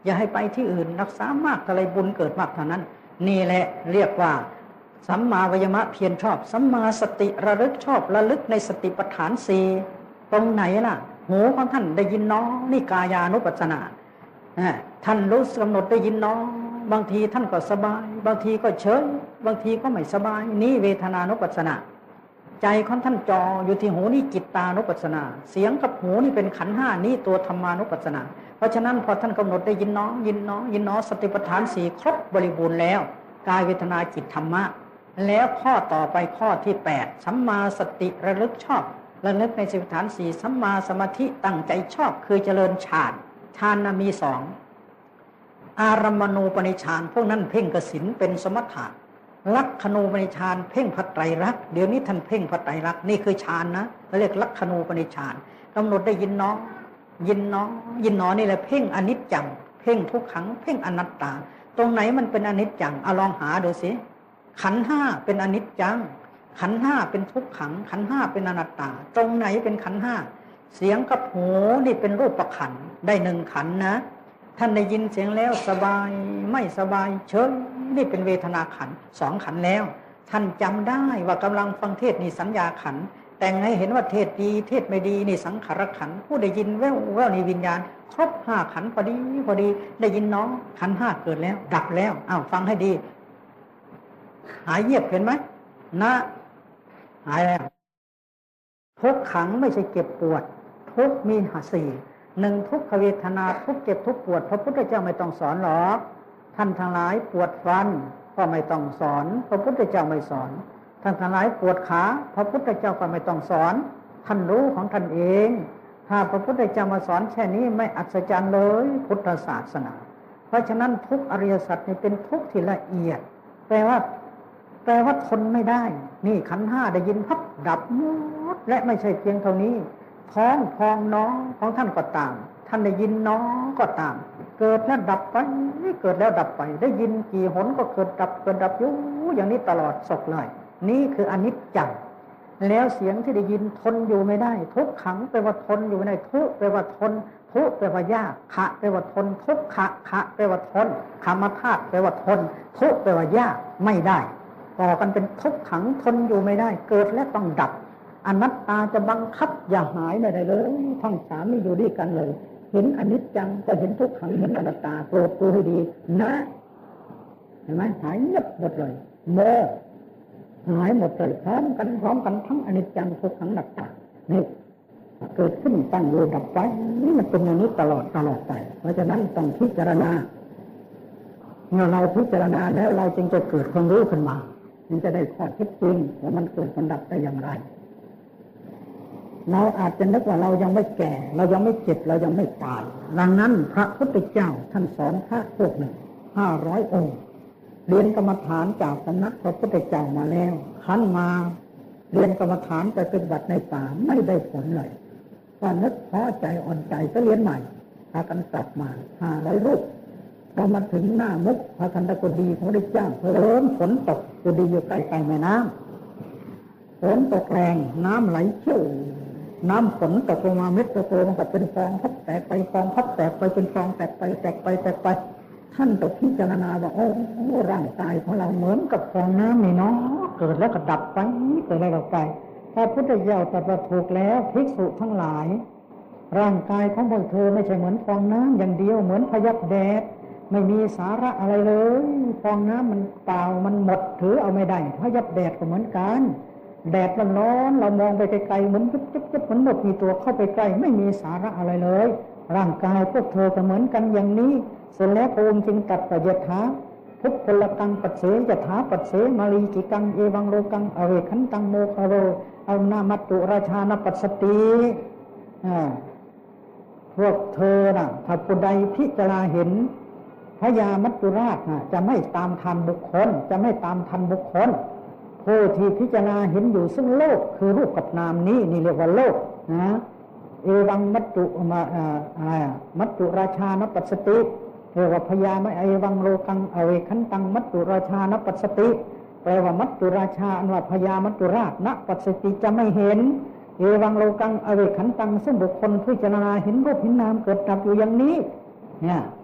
อย่าให้ไปที่อื่นรักษามากอะไรบุญเกิดมากเท่านั้นนี่แหละเรียกว่าสัมมาวิยมะเพียรชอบสัมมาสติระลึกชอบระลึกในสติปัฏฐานสี่ตรงไหนล่ะหูของท่านได้ยินน้องนี่กายานุปัสสนาท่านรู้กำหนดได้ยินน้องบางทีท่านก็สบายบางทีก็เฉยบางทีก็ไม่สบายนี่เวทนานุปัสสนาใจของท่านจออยู่ที่หูนี่จิตตานุปัสสนาเสียงกับหูนี่เป็นขันธ์ห้านี่ตัวธรรมานุปัสสนาเพราะฉะนั้นพอท่านกำหนดได้ยินน้องยินน้องยินน้องสติปัฏฐานสี่ครบบริบูรณ์แล้วกายเวทนาจิตธรรมะแล้วข้อต่อไปข้อที่8สัมมาสติระลึกชอบระลึกในสติปัฏฐานสี่สัมมาสมาธิตั้งใจชอบคือเจริญฌานมีสองอารมณูปนิชฌานพวกนั้นเพ่งกสิณเป็นสมถะลักขณูปนิชฌานเพ่งพระไตรลักษณ์เดี๋ยวนี้ท่านเพ่งพระไตรลักษณ์นี่คือฌานนะเขาเรียกลักขณูปนิชฌานกำหนดได้ยินน้องยินน้องยินน้องนี่แหละเพ่งอนิจจังเพ่งทุกขังเพ่งอนัตตาตรงไหนมันเป็นอนิจจังเอาลองหาดูสิขันธ์ห้าเป็นอนิจจังขันธ์ห้าเป็นทุกขังขันธ์ห้าเป็นอนัตตาตรงไหนเป็นขันธ์ห้าเสียงกับหูนี่เป็นรูปขันธ์ได้หนึ่งขันธ์นะท่านได้ยินเสียงแล้วสบายไม่สบายเฉยนี่เป็นเวทนาขันธ์สองขันธ์แล้วท่านจำได้ว่ากำลังฟังเทศนี่สัญญาขันธ์แต่งให้เห็นว่าเทศดีเทศไม่ดีนี่สังขารขันธ์ผู้ได้ยินแว่วในวิญญาณครบห้าขันธ์พอดีได้ยินน้องขันธ์ห้าเกิดแล้วดับแล้วอ้าวฟังให้ดีหายเงียบเห็นไหมนะหายแล้วทุกขังไม่ใช่เก็บปวดทุกมีสี่หนึ่งทุกขเวทนาทุกเจ็บทุกปวดพระพุทธเจ้าไม่ต้องสอนหรอกท่านทั้งหลายปวดฟันก็ไม่ต้องสอนพระพุทธเจ้าไม่สอนท่านทั้งหลายปวดขาพระพุทธเจ้าก็ไม่ต้องสอนท่านรู้ของท่านเองถ้าพระพุทธเจ้ามาสอนแค่นี้ไม่อัศจรรย์เลยพุทธศาสนาเพราะฉะนั้นทุกอริยสัจนี่เป็นทุกที่ละเอียดแปลว่าทนไม่ได้นี่ขันธ์ห้าได้ยินพับดับหมดและไม่ใช่เพียงเท่านี้ท้องพองน้องของท่านก็ตามท่านได้ยินน้องก็ตามเกิดแล้วดับไปเกิดแล้วดับไปได้ยินกี่หนก็เกิดดับอยู่อย่างนี้ตลอดศกเลยนี่คืออนิจจังแล้วเสียงที่ได้ยินทนอยู่ไม่ได้ทุกขังแปลว่าทนอยู่ไม่ได้ทุแปลว่าทนทุแปลว่ายากขะแปลว่าทนทุกขะแปลว่าทนธรรมธาตุแปลว่าทนทุแปลว่ายากไม่ได้ต่อกันเป็นทุกขังทนอยู่ไม่ได้เกิดและต้องดับอนัตตาจะบังคับอย่าหายไม่ได้เลยทั้งสามนี่อยู่ด้วยกันเลยเห็นอนิจจังก็เห็นทุกขังเห็นอนัตตาโปรดดูให้ดีนะเห็นไหมหายเงียบหมดเลยโมหายหมดเลยพร้อมกันทั้งอนิจจังทุกขังอนัตตานี่เกิดขึ้นตั้งอยู่ดับไปนี่มันเป็นอย่างนี้ตลอดไปเพราะฉะนั้นต้องพิจารณาเมื่อเราพิจารณาแล้วเราจึงจะเกิดความรู้ขึ้นมาจึงจะได้ข้อเท็จจริงว่ามันเกิดมันดับได้อย่างไรเราอาจจะนึกว่าเรายังไม่แก่เรายังไม่เจ็บเรายังไม่ตายดังนั้นพระพุทธเจ้าท่านสอนพระพวกหนึ่ง500 องค์เรียนกรรมฐานจากสำนักพระพุทธเจ้ามาแล้วขันมาเรียนกรรมฐานไปปฏิบัติในป่าไม่ได้ผลเลยก็นึกท้อใจอ่อนใจก็เรียนใหม่พากันกลับมา500 รูปพอมาถึงหน้ามุกพระคันธกุฎีของพระเจ้าเริ่มฝนตกกุฎีอยู่ใกล้ๆแม่น้ำฝนตกแรงน้ำไหลเชี่ยวน้ำฝนตกลงมาเม็ดโตๆมันก็เป็นฟองพับแตกไปฟองพับแตกไปเป็นฟองแตกไปท่านตกพิจารณาว่าโอ้ร่างกายของเราเหมือนกับฟองน้ำนี่เนาะเกิดแล้วก็ดับไปเกิดแล้วดับไปพระพุทธเจ้าตรัสถูกแล้วภิกษุทั้งหลายร่างกายของพวกเธอไม่ใช่เหมือนฟองน้ำอย่างเดียวเหมือนพยับแดดไม่มีสาระอะไรเลยฟองน้ำมันเปล่ามันหมดถือเอาไม่ได้พยับแดดก็เหมือนกันแดดมันร้อนเรามองไปไกลๆเหมือนจุ๊บๆมันหมดมีตัวเข้าไปใกล้ไม่มีสาระอะไรเลยร่างกายพวกเธอก็เหมือนกันอย่างนี้เสร็จแล้วพระองค์จึงตรัสปยถาพุทธลกังปัสเสยถาปัสเสมาลีกิกังเอวังโลกังอเวขันตังโมคโรเอานามัตตุราชานปัสสติพวกเธอน่ะถ้าผู้ใดพิจารณาเห็นพญามัจจุราชจะไม่ตามทันบุคคลผู้ที่พิจารณาเห็นอยู่ซึ่งโลกคือรูปกับนามนี้นี่เรียกว่าโลกนะเอวังมัจจุมัจจุราชานปัสสติเรียกว่าพญาไม่เอวังโลกังอเวขันตังมัจจุราชานปัสสติแปลว่ามัจจุราชาอันว่าพญามัจจุราชณปัสสติจะไม่เห็นเอวังโลกังอเวขันตังซึ่งบุคคลพิจารณาเห็นรูปเห็นนามเกิดดับอยู่อย่างนี้เนี่ย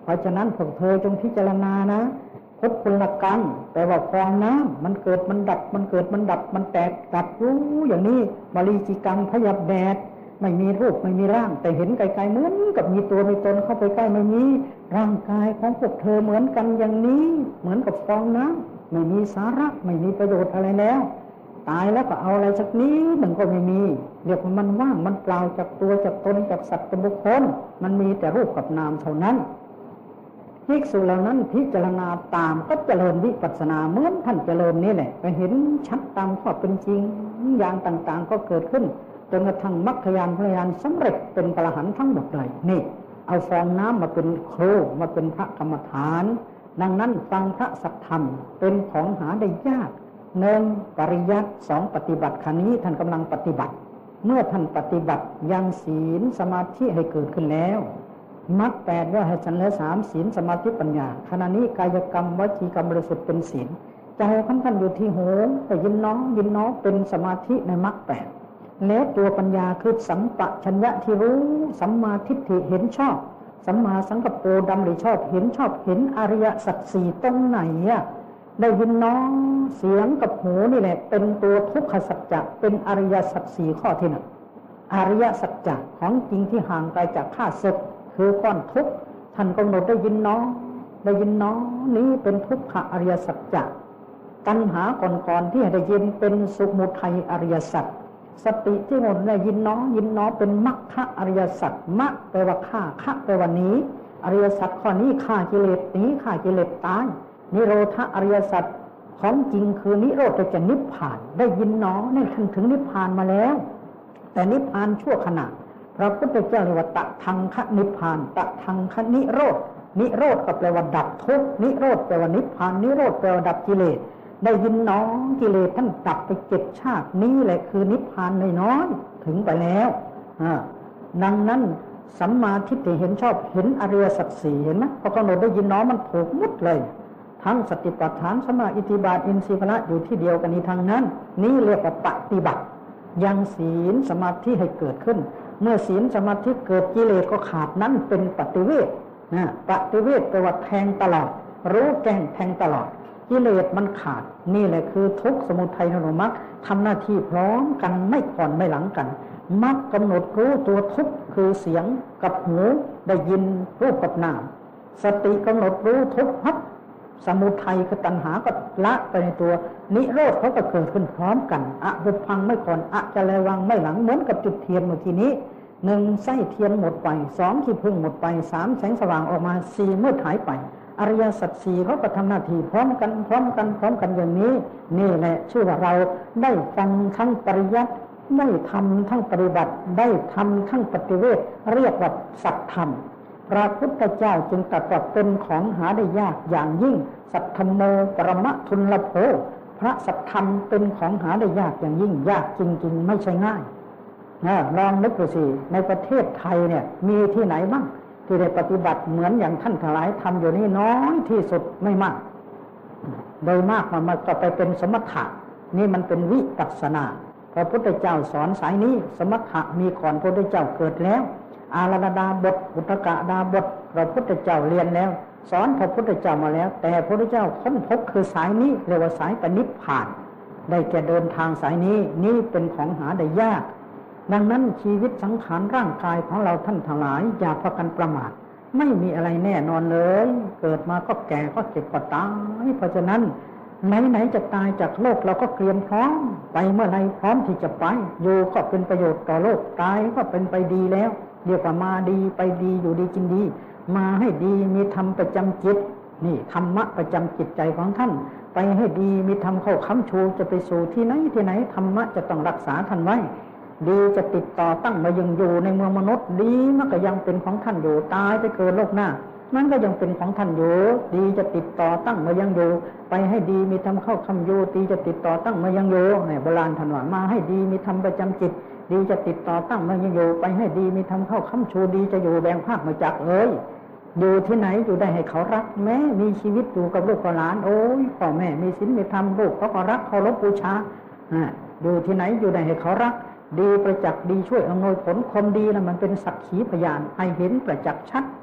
เพราะฉะนั้นพวกเธอจงพิจารณานะพุทธคุณกรรมแปลว่าฟองน้ำมันเกิดมันดับมันเกิดมันดับมันแตกดับรู้อย่างนี้มรีจิกังพยับแดดไม่มีรูปไม่มีร่างแต่เห็นไกลๆเหมือนกับมีตัวมีตนเข้าไปใกล้ไม่มีร่างกายของพวกเธอเหมือนกันอย่างนี้เหมือนกับฟองน้ำไม่มีสาระไม่มีประโยชน์อะไรแล้วตายแล้วก็เอาอะไรสักนี้มันก็ไม่มีเรียกว่ามันว่างมันเปล่าจากตัวจากตนจากสัตว์จากบุคคลมันมีแต่รูปกับนามเท่านั้นภิกษุเหล่านั้นพิจารณาตามก็เจริญวิปัสสนาเหมือนท่านเจริญนี่แหละไปเห็นชัดตามข้อเป็นจริงอย่างต่างๆก็เกิดขึ้นจนกระทั่งมรรคญาณผลญาณสำเร็จเป็นพระอรหันต์ทั้งหมดเลยนี่เอาฟองน้ำมาเป็นครูมาเป็นพระกรรมฐานดังนั้นฟังพระสัทธรรมเป็นของหาได้ยากหนึ่งปริยัติสองปฏิบัติขณะนี้ท่านกำลังปฏิบัติเมื่อท่านปฏิบัติยังศีลสมาธิให้เกิดขึ้นแล้วมรรคแปดว่าให้ฉันเหลือสามศีลสมาธิปัญญาขณะนี้กายกรรมวจีกรรมบริสุทธิ์เป็นศีลใจของท่านอยู่ที่หูแต่ยินน้องเป็นสมาธิในมรรคแปดแล้วตัวปัญญาคือสัมปชัญญะที่รู้สัมมาทิฏฐิเห็นชอบสัมมาสังกัปโปดำริชอบเห็นชอบเห็นอริยสัจสี่ตรงไหนอะได้ยินน้องเสียงกับหูนี่แหละเป็นตัวทุกขสัจจะเป็นอริยสัจสี่ข้อที่หนึ่งอริยสัจจะของจริงที่ห่างไกลจากข้าศึกคือก้อนทุกข์ท่านกำหนดได้ยินน้องนี้เป็นทุกขอริยสัจจะตัณหาก่อนที่ได้ยินเป็นสมุทัยอริยสัจสติที่หมดได้ยินน้องเป็นมรรคอริยสัจมรรคแปลว่าฆ่าคะแปลว่านี้อริยสัจข้อนี้ฆ่ากิเลสนี้ฆ่ากิเลสตายนิโรธอริยสัจของจริงคือนิโรธจะนิพพานได้ยินน้องนี่ท่านถึงนิพพานมาแล้วแต่นิพพานชั่วขณะพระพุทธเจ้าเรียกว่าตะทังคะนิพพานตะทังคะนิโรธนิโรธก็แปลว่าดับทุกข์นิโรธแปลว่านิพพานนิโรธแปลว่าดับกิเลสได้ยินน้องกิเลสท่านดับไป7 ชาตินี้แหละคือนิพพานน้อยๆถึงไปแล้วดังนั้นสัมมาทิฏฐิเห็นชอบเห็นอริยสัจสี่เห็นไหมพอกำหนดได้ยินน้องมันถูกหมดเลยทั้งสติปัฏฐานสมาอิทธิบาทอินทรีย์พละอยู่ที่เดียวกันนี้ทางนั้นนี่เรียกว่าปฏิบัติยังศีลสมาธิให้เกิดขึ้นเมื่อศีลสมาธิเกิดกิเลสก็ขาดนั้นเป็นปฏิเวทปฏิเวทแปลว่าแทงตลอดรู้แจ้งแทงตลอดกิเลสมันขาดนี่แหละคือทุกข์สมุทัยนิโรธมรรคทำหน้าที่พร้อมกันไม่ก่อนไม่หลังกันมรรคกำหนดรู้ตัวทุกข์คือเสียงกับหูได้ยินรูปกับนามสติกำหนดรู้ทุกข์พับสมุทัยคือตัณหาก็ละไปในตัวนิโรธเขาก็เกิดขึ้นพร้อมกันอะบุพังไม่ก่อนอะจะระวังไม่หลังเหมือนกับจุดเทียนเมื่อกี้นี้1ไส้เทียนหมดไป2ขี้ผึ้งหมดไป3แสงสว่างออกมา4มืดหายไปอริยสัจสี่เขาก็ทำหน้าที่พร้อมกันอย่างนี้นี่แหละชื่อว่าเราได้ฟังทั้งปริยัติได้ทำทั้งปฏิบัติได้ทำทั้งปฏิเวทเรียกว่าสัจธรรมพระพุทธเจ้าจึงตรัสว่าเป็นของหาได้ยากอย่างยิ่งสัทธโมปรมทุลโภพระสัทธรรมเป็นของหาได้ยากอย่างยิ่งยากจริงๆไม่ใช่ง่ายลองนึกดูสิในประเทศไทยเนี่ยมีที่ไหนบ้างที่ได้ปฏิบัติเหมือนอย่างท่านทั้งหลายทำอยู่นี่น้อยที่สุดไม่มากโดยมากมันก็ไปเป็นสมถะนี่มันเป็นวิปัสสนาพระพุทธเจ้าสอนสายนี้สมถะมีก่อนพระพุทธเจ้าเกิดแล้วอาราดาบทอุทกดาบทพระพุทธเจ้าเรียนแล้วสอนพระพุทธเจ้ามาแล้วแต่พระพุทธเจ้าค้นพบคือสายนี้เรียกว่าสายปณิพพานได้แก่เดินทางสายนี้นี่เป็นของหาได้ยากดังนั้นชีวิตสังขารร่างกายของเราท่านทั้งหลายอย่าพากันประมาทไม่มีอะไรแน่นอนเลยเกิดมาก็แก่ก็เจ็บก็ตายเพราะฉะนั้นไหนจะตายจากโลกเราก็เตรียมพร้อมไปเมื่อไรพร้อมที่จะไปอยู่ก็เป็นประโยชน์ต่อโลกตายก็เป็นไปดีแล้วเรียกว่ามาดีไปดีอยู่ดีกินดีมาให้ดีมีธรรมประจำจิตนี่ธรรมะประจำจิตใจของท่านไปให้ดีมีธรรมเข้าค้ำชูจะไปสู่ที่ไหนธรรมะจะต้องรักษาท่านไว้ดีจะติดต่อตั้งมายังอยู่ในเมืองมนุษย์ดีมันก็ยังเป็นของท่านอยู่ตายไปเกิดโลกหน้ามันก็ยังเป็นของท่านอยู่ดีจะติดต่อตั้งมายังอยู่ไปให้ดีมีธรรมเข้าค้ำอยู่ดีจะติดต่อตั้งมายังอยู่เนี่ยโบราณท่านว่ามาให้ดีมีธรรมประจำจิตดีจะติดต่อตั้งมายังอยู่ไปให้ดีมีธรรมเข้าค้ำชูดีจะอยู่แบ่งภาคมาจากอยู่ที่ไหนอยู่ได้ให้เขารักแม้มีชีวิตอยู่กับลูกกับหลานโอ้ยพ่อแม่มีศีลมีธรรมลูกเขาก็รักเคารพบูชาอยู่ที่ไหนอยู่ได้ให้เขารักดีประจักษ์ดีช่วยอำนวยผลความดีนะมันเป็นสักขีพยานให้เห็นประจักษ์ชัด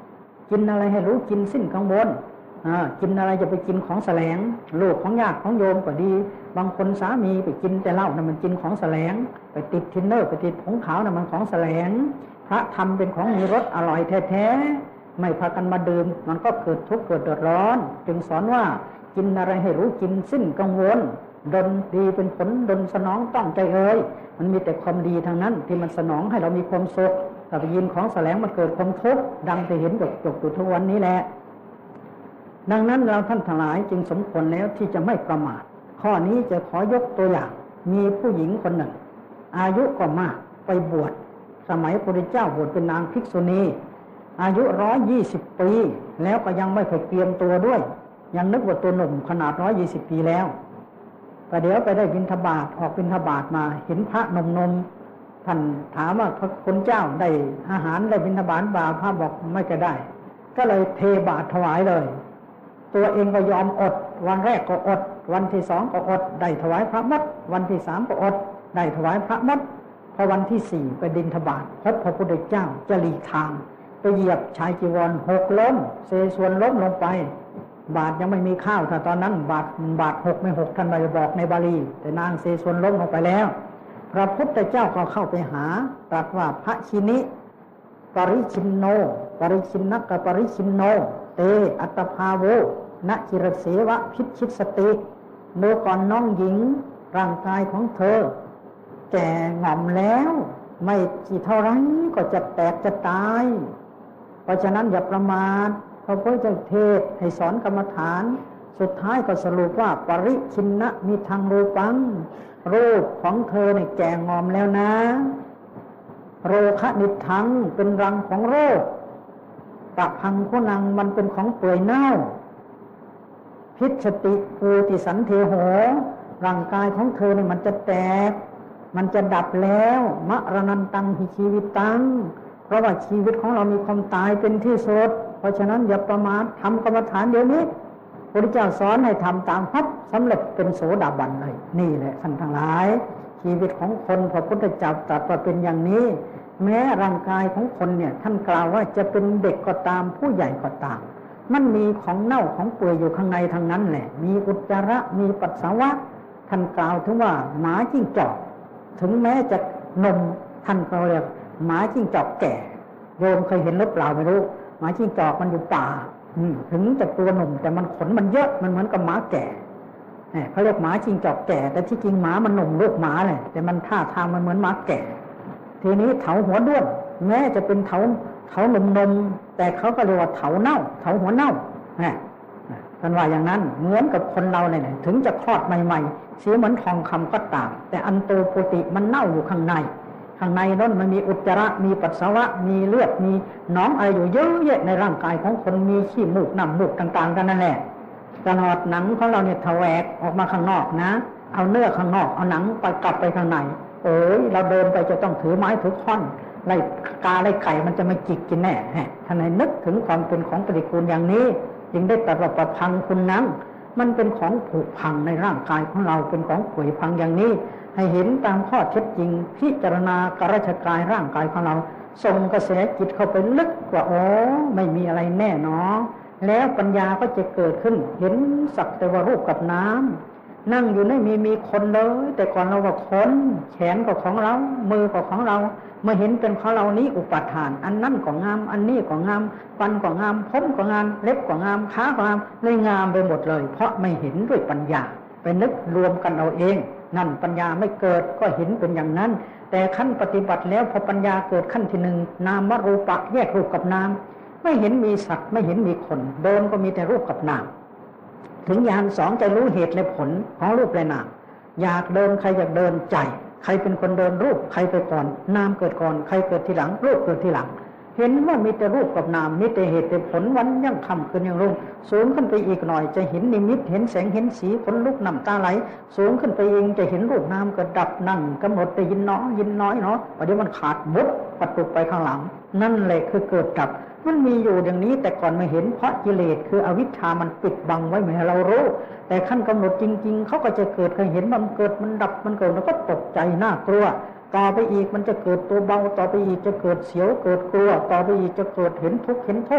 กินอะไรให้รู้กินสิ้นกังวลกินอะไรจะไปกินของแสลงลูกของญาติของโยมก็ดีบางคนสามีไปกินแต่เหล้านะมันกินของแสลงไปติดทินเนอร์ไปติดผงขาวนะมันของแสลงพระธรรมเป็นของมีรสอร่อยแท้ๆไม่พากันมาดื่มมันก็เกิดทุกข์เกิดเดือดร้อนจึงสอนว่ากินอะไรให้รู้กินสิ้นกังวลดลดีเป็นผลดลสนองต้องใจมันมีแต่ความดีทางนั้นที่มันสนองให้เรามีความสุขถ้าไปยินของแสลงมันเกิดความทุกข์ดังไปเห็นจบอยู่ทุกวันนี้แหละดังนั้นเราท่านทั้งหลายจึงสมควรแล้วที่จะไม่ประมาทข้อนี้จะขอยกตัวอย่างมีผู้หญิงคนหนึ่งอายุก็มากไปบวชสมัยพระพุทธเจ้าบวชเป็นนางภิกษุณีอายุ120 ปีแล้วก็ยังไม่เคยเตรียมตัวด้วยยังนึกว่าตัวหนุ่มขนาด120 ปีแล้วแต่เดี๋ยวไปได้บิณฑบาตออกบิณฑบาตมาเห็นพระนมท่านถามว่าพระคุณเจ้าได้อาหารได้บิณฑบาตบ่าพระบอกไม่ก็ได้ก็เลยเทบาตรถวายเลยตัวเองก็ยอมอดวันแรกก็อดวันที่2ก็อดได้ถวายพระมดวันที่3ก็อดได้ถวายพระมดพอวันที่4ไปบิณฑบาตพบพระพุทธเจ้าจะหลีกทางไปเหยียบชายจีวรหกล้มเสส่วนล้มลงไปบาตรยังไม่มีข้าวถ้าตอนนั้นบาตรหกไม่หกท่านไม่บอกในบาลีแต่นางเสส่วนล้มลงไปแล้วพระพุทธเจ้าก็เข้าไปหาตรัสว่าพระชินิปริชินโนปริชินนักกับปริชินโนเตอัตภาโวณจิรเสวะพิชิตสติโดยก่อนน้องหญิงร่างกายของเธอแก่ง่อมแล้วไม่กี่เท่าไรก็จะแตกจะตายเพราะฉะนั้นอย่าประมาทพระพุทธเจ้าเทศให้สอนกรรมฐานสุดท้ายก็สรุปว่าปริชินนะมีทางรูปังรูปของเธอเนี่ยแก่งอมแล้วนะโรคะนิทังเป็นรังของโรคปะพังโคนังมันเป็นของเปื่อยเน่าพิชติปูติสันเทโหร่างกายของเธอเนี่ยมันจะแตกมันจะดับแล้วมรณันตังหิชีวิตังเพราะว่าชีวิตของเรามีความตายเป็นที่สุดเพราะฉะนั้นอย่าประมาททำกรรมฐานเดี๋ยวนี้พระพุทธเจ้าสอนให้ทำตามพับสำเร็จเป็นโสดาบันเลยนี่แหละท่านทั้งหลายชีวิตของคนพระพุทธเจ้าตรัสว่าเป็นอย่างนี้แม้ร่างกายของคนเนี่ยท่านกล่าวว่าจะเป็นเด็กก็ตามผู้ใหญ่ก็ตามมันมีของเน่าของเปื่อยอยู่ข้างในทางนั้นแหละมีอุจจาระมีปัสสาวะท่านกล่าวถึงว่าหมาจิ้งจอกถึงแม้จะนมท่านก็เรียกหมาจิ้งจอกแก่โยมเคยเห็นหรือเปล่าไม่รู้หมาจิ้งจอกมันอยู่ป่าถึงจะตัวหนุ่มแต่มันขนมันเยอะมันเหมือนกับหมาแก่เขาเรียกหมาจิ้งจอกแก่แต่ที่จริงหมามันหนุ่มลูกหมาเลยแต่มันท่าทางมันเหมือนหมาแก่ทีนี้เถาหัวด้วนแม้จะเป็นเถาหนุ่มแต่เขาก็เรียกว่าเถาเน่าเถาหัวเน่าท่านว่าอย่างนั้นเหมือนกับคนเราเนี่ยถึงจะคลอดใหม่ๆเสียเหมือนทองคำก็ตามแต่อันโตโปติมันเน่าอยู่ข้างในนั้นมันมีอุจจาระมีปัสสาวะมีเลือดมีหนองอะไรอยู่เยอะแยะในร่างกายของคนมีขี้มูกน้ำมูกต่างๆกันนั่นแหละตลอดหนังของเราเนี่ยแถวกออกมาข้างนอกนะเอาเนื้อข้างนอกเอาหนังไปกลับไปข้างในโอ้ยเราเดินไปจะต้องถือไม้ถือค้อนไล่กาไล่ไก่มันจะไม่จิกกินแน่ท่านให้นึกถึงความเป็นของปฏิกูลอย่างนี้จึงได้ตรัสว่าประพังคุณนั้นมันเป็นของผุพังในร่างกายของเราเป็นของผุพังอย่างนี้ให้เห็นตามข้อเท็จจริงพิจารณากราชกายร่างกายของเราส่งกระแสจิตเข้าไปลึกว่าโอ้ไม่มีอะไรแน่เนาะแล้วปัญญาก็จะเกิดขึ้นเห็นสักแต่ว่ารูปกับน้ำนั่งอยู่ไม่มีคนเลยแต่ก่อนเราว่าคนแขนก็ของเรามือก็ของเราเมื่อเห็นเป็นของเรานี้อุปาทานอันนั่นก็งามอันนี้ก็งามฟันก็งามผมก็งามเล็บก็งามขาก็งามเลยงามไปหมดเลยเพราะไม่เห็นด้วยปัญญาไปนึกรวมกันเอาเองนั่นปัญญาไม่เกิดก็เห็นเป็นอย่างนั้นแต่ขั้นปฏิบัติแล้วพอปัญญาเกิดขั้นที่หนึ่งนามรูปะแยกรูปกับนามไม่เห็นมีสัตว์ไม่เห็นมีคนเดินก็มีแต่รูปกับนามถึงญาณสองจะรู้เหตุและผลของรูปและนามอยากเดินใครอยากเดินใจใครเป็นคนเดินรูปใครไปก่อนนามเกิดก่อนใครเกิดทีหลังรูปเกิดทีหลังเห็นว่ามีแต่รูปกับนามมีแต่เหตุแต่ผลวันยังค่ำคืนยังรุ่งสูงขึ้นไปอีกหน่อยจะเห็นนิมิตเห็นแสงเห็นสีขนลุกน้ำตาไหลสูงขึ้นไปเองจะเห็นรูปนามก็ดับนั่งกำหนดแต่ยินน้อยเนาะประเดี๋ยวมันขาดมุดปัดตุกไปข้างหลังนั่นแหละคือเกิดดับมันมีอยู่อย่างนี้แต่ก่อนไม่เห็นเพราะกิเลสคืออวิชชามันปิดบังไว้ไม่ให้เรารู้แต่ขั้นกำหนดจริงๆเขาก็จะเกิดเคยเห็นมันเกิดมันดับมันเกิดแล้วก็ตกใจน่ากลัวต่อไปอีกมันจะเกิดตัวเบาต่อไปอีกจะเกิดเสียวเกิดกลัวต่อไปอีกจะเกิดเห็นทุกข์เห็นโทษ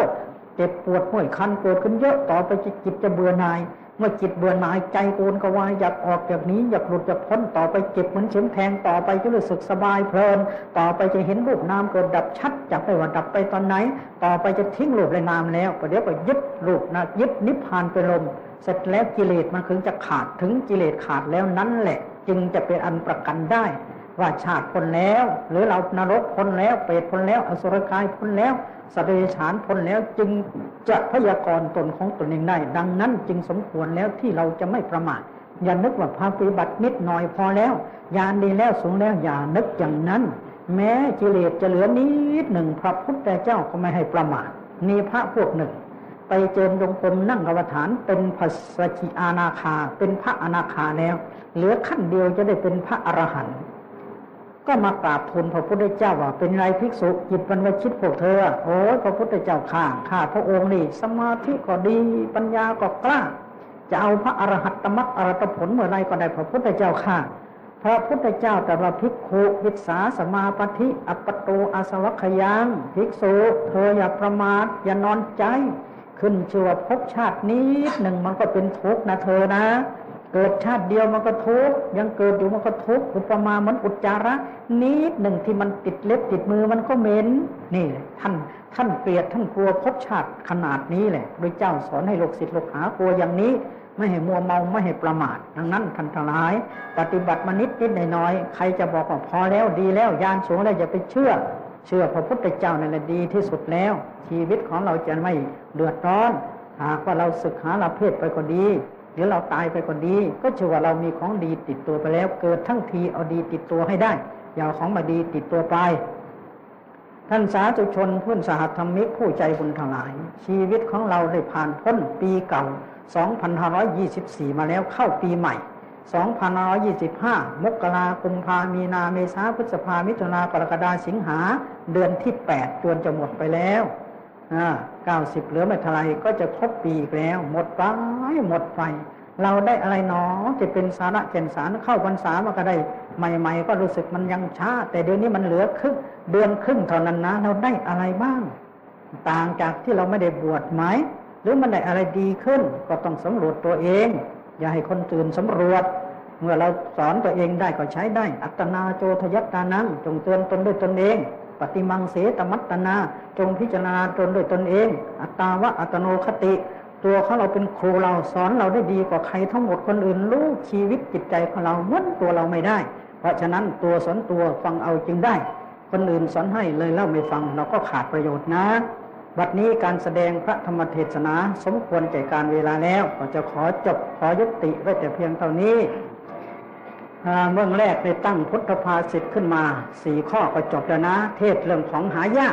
เจ็บปวดเมื่อยคันเกิดขึ้นเยอะต่อไปจิตจะเบื่อหน่ายเมื่อจิตเบื่อหน่ายใจโกนกวายอยากออกจากนี้อยากหลุดจากพ้นต่อไปเจ็บเหมือนเข็มแทงต่อไปจะรู้สึกสบายเพลินต่อไปจะเห็นรูปนามเกิดดับชัดจับไม่ว่าดับไปตอนไหนต่อไปจะทิ้งรูปและนามแล้วประเดี๋ยวก็ยึดรูปนะยึดนิพพานเป็นลมเสร็จแล้วกิเลสมันถึงจะขาดถึงกิเลสขาดแล้วนั้นแหละจึงจะเป็นอันประกันได้ว่าชาติพ้นแล้วหรือเรานรกพ้นแล้วเปรตพ้นแล้วอสุรกายพ้นแล้วสัตว์เดรัจฉานพ้นแล้วจึงจะพยากรณ์ตนของตนเองได้ดังนั้นจึงสมควรแล้วที่เราจะไม่ประมาทอย่านึกว่าพาปฏิบัตินิดหน่อยพอแล้วญาณดีแล้วสูงแล้วอย่านึกอย่างนั้นแม้กิเลสจะเหลือนิดหนึ่งพระพุทธเจ้าก็ไม่ให้ประมาทมีพระพวกหนึ่งไปเจริญจงกรมนั่งกรรมฐานเป็นพระสกิอนาคาเป็นพระอนาคาแล้วเหลือขั้นเดียวจะได้เป็นพระอรหันต์ก็มากราบทูลพระพุทธเจ้าว่าเป็นไรภิกษุจิตมันวิชิตพวกเธอโอ้ยพระพุทธเจ้าข้าพระองค์นี่สมาธิก็ดีปัญญาก็กล้าจะเอาพระอรหัตตมรรคอรหัตผลเมื่อไรก็ได้พระพุทธเจ้าพระพุทธเจ้าตรัสว่าภิกขุวิสสาสมาปฏิอัปปโตอาสวัคยังภิกษุเธออย่าประมาทอย่านอนใจขึ้นชื่อว่าภพชาตินิดหนึ่งมันก็เป็นทุกข์นะเธอนะเกิดชาติเดียวมันก็ทุกข์ยังเกิดอยู่มันก็ทุกข์อุปมาเหมือนอุจจาระนิดหนึ่งที่มันติดเล็บติดมือมันก็เหม็นนี่ท่านเกลียดท่านกลัวภพชาติขนาดนี้แหละโดยเจ้าสอนให้ลูกศิษย์ลูกหากลัวอย่างนี้ไม่ให้มัวเมาไม่ให้ประมาทดังนั้นท่านทั้งหลายปฏิบัติมานิดหน่อยใครจะบอกว่าพอแล้วดีแล้วญาณสูงแล้วอย่าไปเชื่อพระพุทธเจ้านั่นแหละดีที่สุดแล้วชีวิตของเราจะไม่เดือดร้อนหากว่าเราศึกษาละเพศไปก็ดีหรือเราตายไปก็ดีก็ชื่อว่าเรามีของดีติดตัวไปแล้วเกิดทั้งทีเอาดีติดตัวให้ได้อย่าเอาของมาดีติดตัวไปท่านสาธุชนเพื่อนสหธรรมิกผู้ใจบุญทั้งหลายชีวิตของเราได้ผ่านพ้นปีเก่า2524มาแล้วเข้าปีใหม่2525มกราคมกุมภาพันธ์มีนาเมษาพฤษภามิถุนากรกฎาสิงหาเดือนที่8จวนจะหมดไปแล้ว90เหลือไม่เท่าไรก็จะครบปีอีกแล้วหมดไปหมดไปเราได้อะไรหนอจะเป็นสาระแก่นสารเข้าพรรษามันก็ได้ใหม่ๆก็รู้สึกมันยังช้าแต่เดี๋ยวนี้มันเหลือครึ่งเดือนครึ่งเท่านั้นนะเราได้อะไรบ้างต่างจากที่เราไม่ได้บวชไหมหรือมันได้อะไรดีขึ้นก็ต้องสำรวจตัวเองอย่าให้คนอื่นสำรวจเมื่อเราสอนตัวเองได้ก็ใช้ได้อัตตนาโจทยัตตานังจงเตือนตนด้วยตนเองปฏิมังเสตมัตตนาจงพิจารณาตนด้วยตนเองอัตตาวะอัตโนคติตัวของเราเป็นครูเราสอนเราได้ดีกว่าใครทั้งหมดคนอื่นรู้ชีวิตจิตใจของเราเหมือนตัวเราไม่ได้เพราะฉะนั้นตัวสอนตัวฟังเอาจึงได้คนอื่นสอนให้เลยเล่าไม่ฟังเราก็ขาดประโยชน์นะบัดนี้การแสดงพระธรรมเทศนาสมควรแก่การเวลาแล้วก็จะขอยุติไว้แต่เพียงเท่านี้เบื้องแรกได้ตั้งพุทธภาษิตขึ้นมา4ข้อก็จบแล้วนะเทศเรื่องของหายาก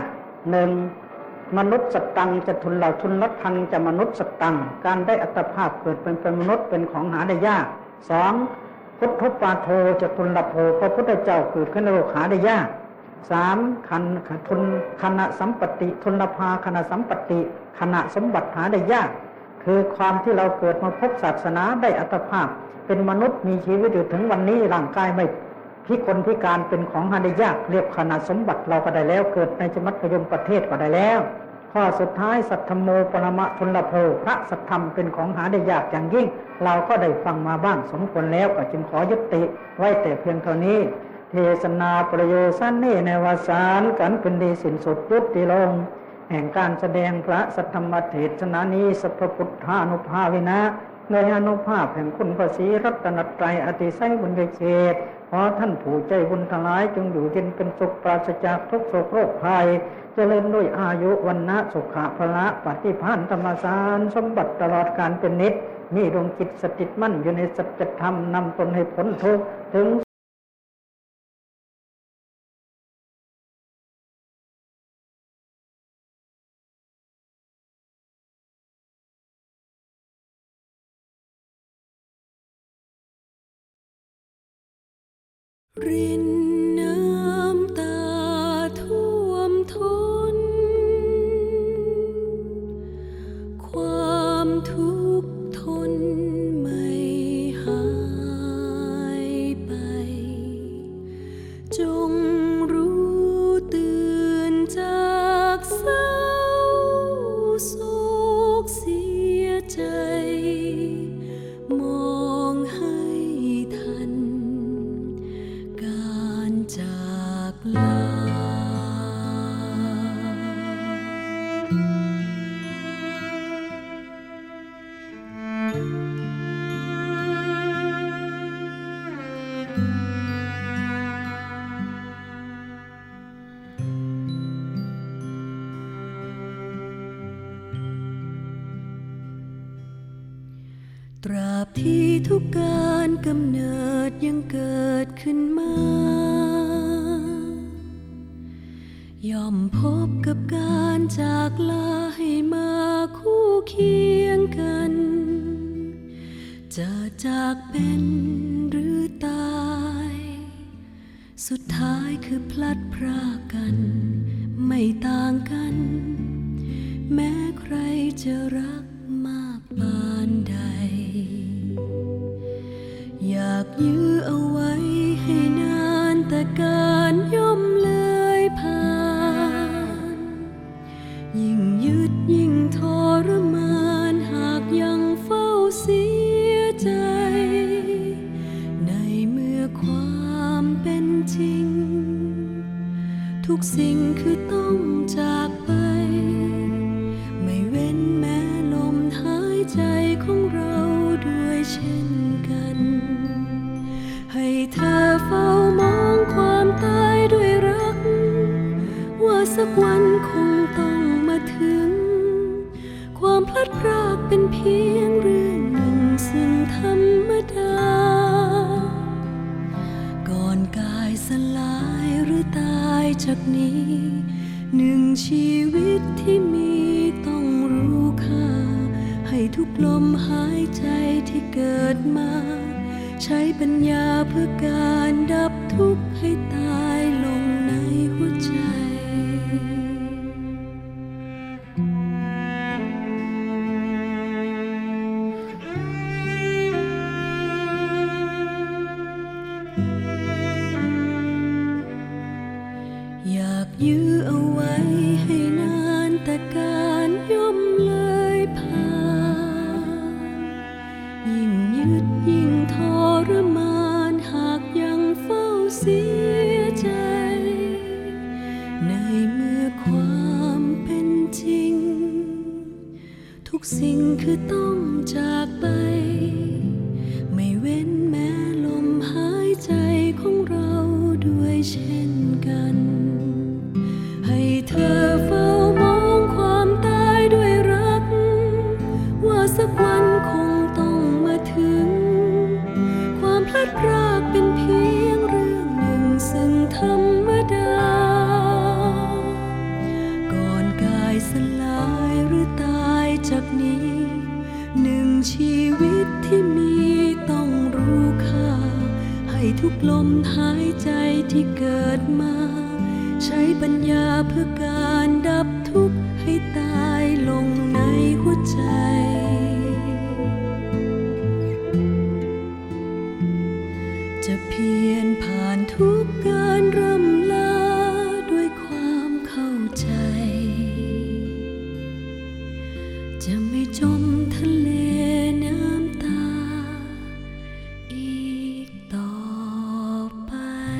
1. มนุษย์สตังจะทุนเราทุนลดพันจะมนุษย์สตังการได้อัตภาพเกิดเป็นมนุษย์เป็นของหาได้ยาก 2. พุทธปาโทจะทุนละโภพระพุทธเจ้าเกิดขึ้นในโลกหาได้ยาก 3. คณะสัมปติทุนละภาคณะสัมปติคณะสมบัติหาได้ยากคือความที่เราเกิดมาพบศาสนาได้อัตภาพเป็นมนุษย์มีชีวิตอยู่ถึงวันนี้ร่างกายไม่พิกลพิการเป็นของหาได้ยากเรียกขณะสมบัติเราก็ได้แล้วเกิดในสมัยยมประเทศก็ได้แล้วข้อสุดท้ายสัทธโมปรมะทุลโภพระสัทธรรมเป็นของหาได้ยากอย่างยิ่งเราก็ได้ฟังมาบ้างสมควรแล้วก็จึงขอยุติไว้แต่เพียงเท่านี้เทศนาประโยชน์สั้นนี้ในวสารกันเป็นดีสิ้นสุดยุติลงแห่งการแสดงพระสัทธรรมเทศนานี้สัพพุทธานุภาเวนะในอนุภาพแห่งคุณพระศรีรัตนตรัยอติไสยบุญญเขตขอท่านผู้ใจบุญทั้งหลายจงอยู่เย็นเป็นสุขปราศจากทุกโศกโรคภัยเจริญด้วยอายุวันนะสุขะพละปฏิภาณธรรมสารสมบัติตลอดกาลเป็นนิจมีดวงจิตสถิตมั่นอยู่ในสัจธรรมนำตนให้พ้นทุกข์ถึงรินน้ำตาท่วมท้นความทุกข์ทนไม่หายไปจงรู้ตื่นจากเศร้าโศทุกการกำเนิดยังเกิดขึ้นมา ย่อมพบกับการจากลาให้มาคู่เคียงกัน จะจากเป็นหรือตาย สุดท้ายคือพลัดพรากกันไม่ต่างกัน แม้ใครจะรักมากปานใด อยากยื้อเอาไว้ให้นานแต่การย่อมเลยผ่านยิ่งยึดยิ่งทรมานหากยังเฝ้าเสียใจในเมื่อความเป็นจริงทุกสิ่งคือต้องจากไปไม่เว้นแม้ลมหายใจของเราด้วยเช่นกันให้เธอเฝ้ามองความตายด้วยรักว่าสักวันคงต้องมาถึงความพลัดพรากเป็นเพียงเรื่องหนึ่งซึ่งธรรมดาก่อนกายสลายหรือตายจากนี้หนึ่งชีวิตที่มีต้องรู้ค่าให้ทุกลมหายใจที่เกิดมาใช้ปัญญาเพื่อการดับทุกข์ให้ตายลงในหัวใจอยากยื้อเอาไว้ให้นานแต่การย่อมเลยผ่านยิ่งยึดยิ่งทรมานหากยังเฝ้าเสียใจในเมื่อความเป็นจริงทุกสิ่งคือต้องจากไปไม่เว้นแม้ลมหายใจของเราด้วยเช่นกันให้เธอเฝ้ามองความตายด้วยรักว่าสักวันคงต้องมาถึงความพลัดพรากเป็นเพียงเรื่องหนึ่งซึ่งธรรมดาก่อนกายสลายหรือตายจากนี้หนึ่งชีวิตที่มีต้องรู้ค่าให้ทุกลมหายใจที่เกิดมาใช้ปัญญาเพื่อการดับทุกข์ให้ตายลงในหัวใจจะเพียรผ่านทุกการร่ำลาด้วยความเข้าใจจะไม่จมทะเลน้ำตาอีกต่อไป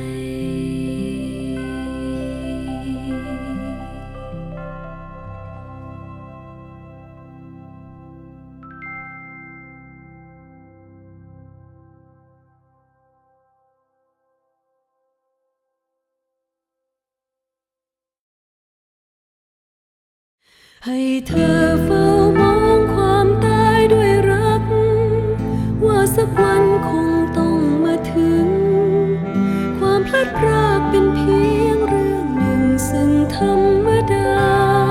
ให้เธอเฝ้ามองความตายด้วยรักว่าสักวันคงต้องมาถึงความพลัดพรากเป็นเพียงเรื่องหนึ่งซึ่งธรรมดา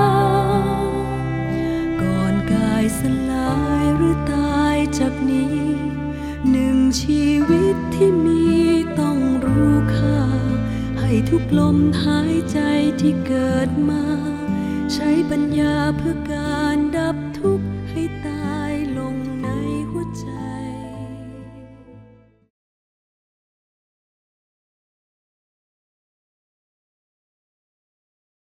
ก่อนกายสลายหรือตายจากนี้หนึ่งชีวิตที่มีต้องรู้ค่าให้ทุกลมหายใจที่เกิดมาใช้ปัญญาเพื่อการดับทุ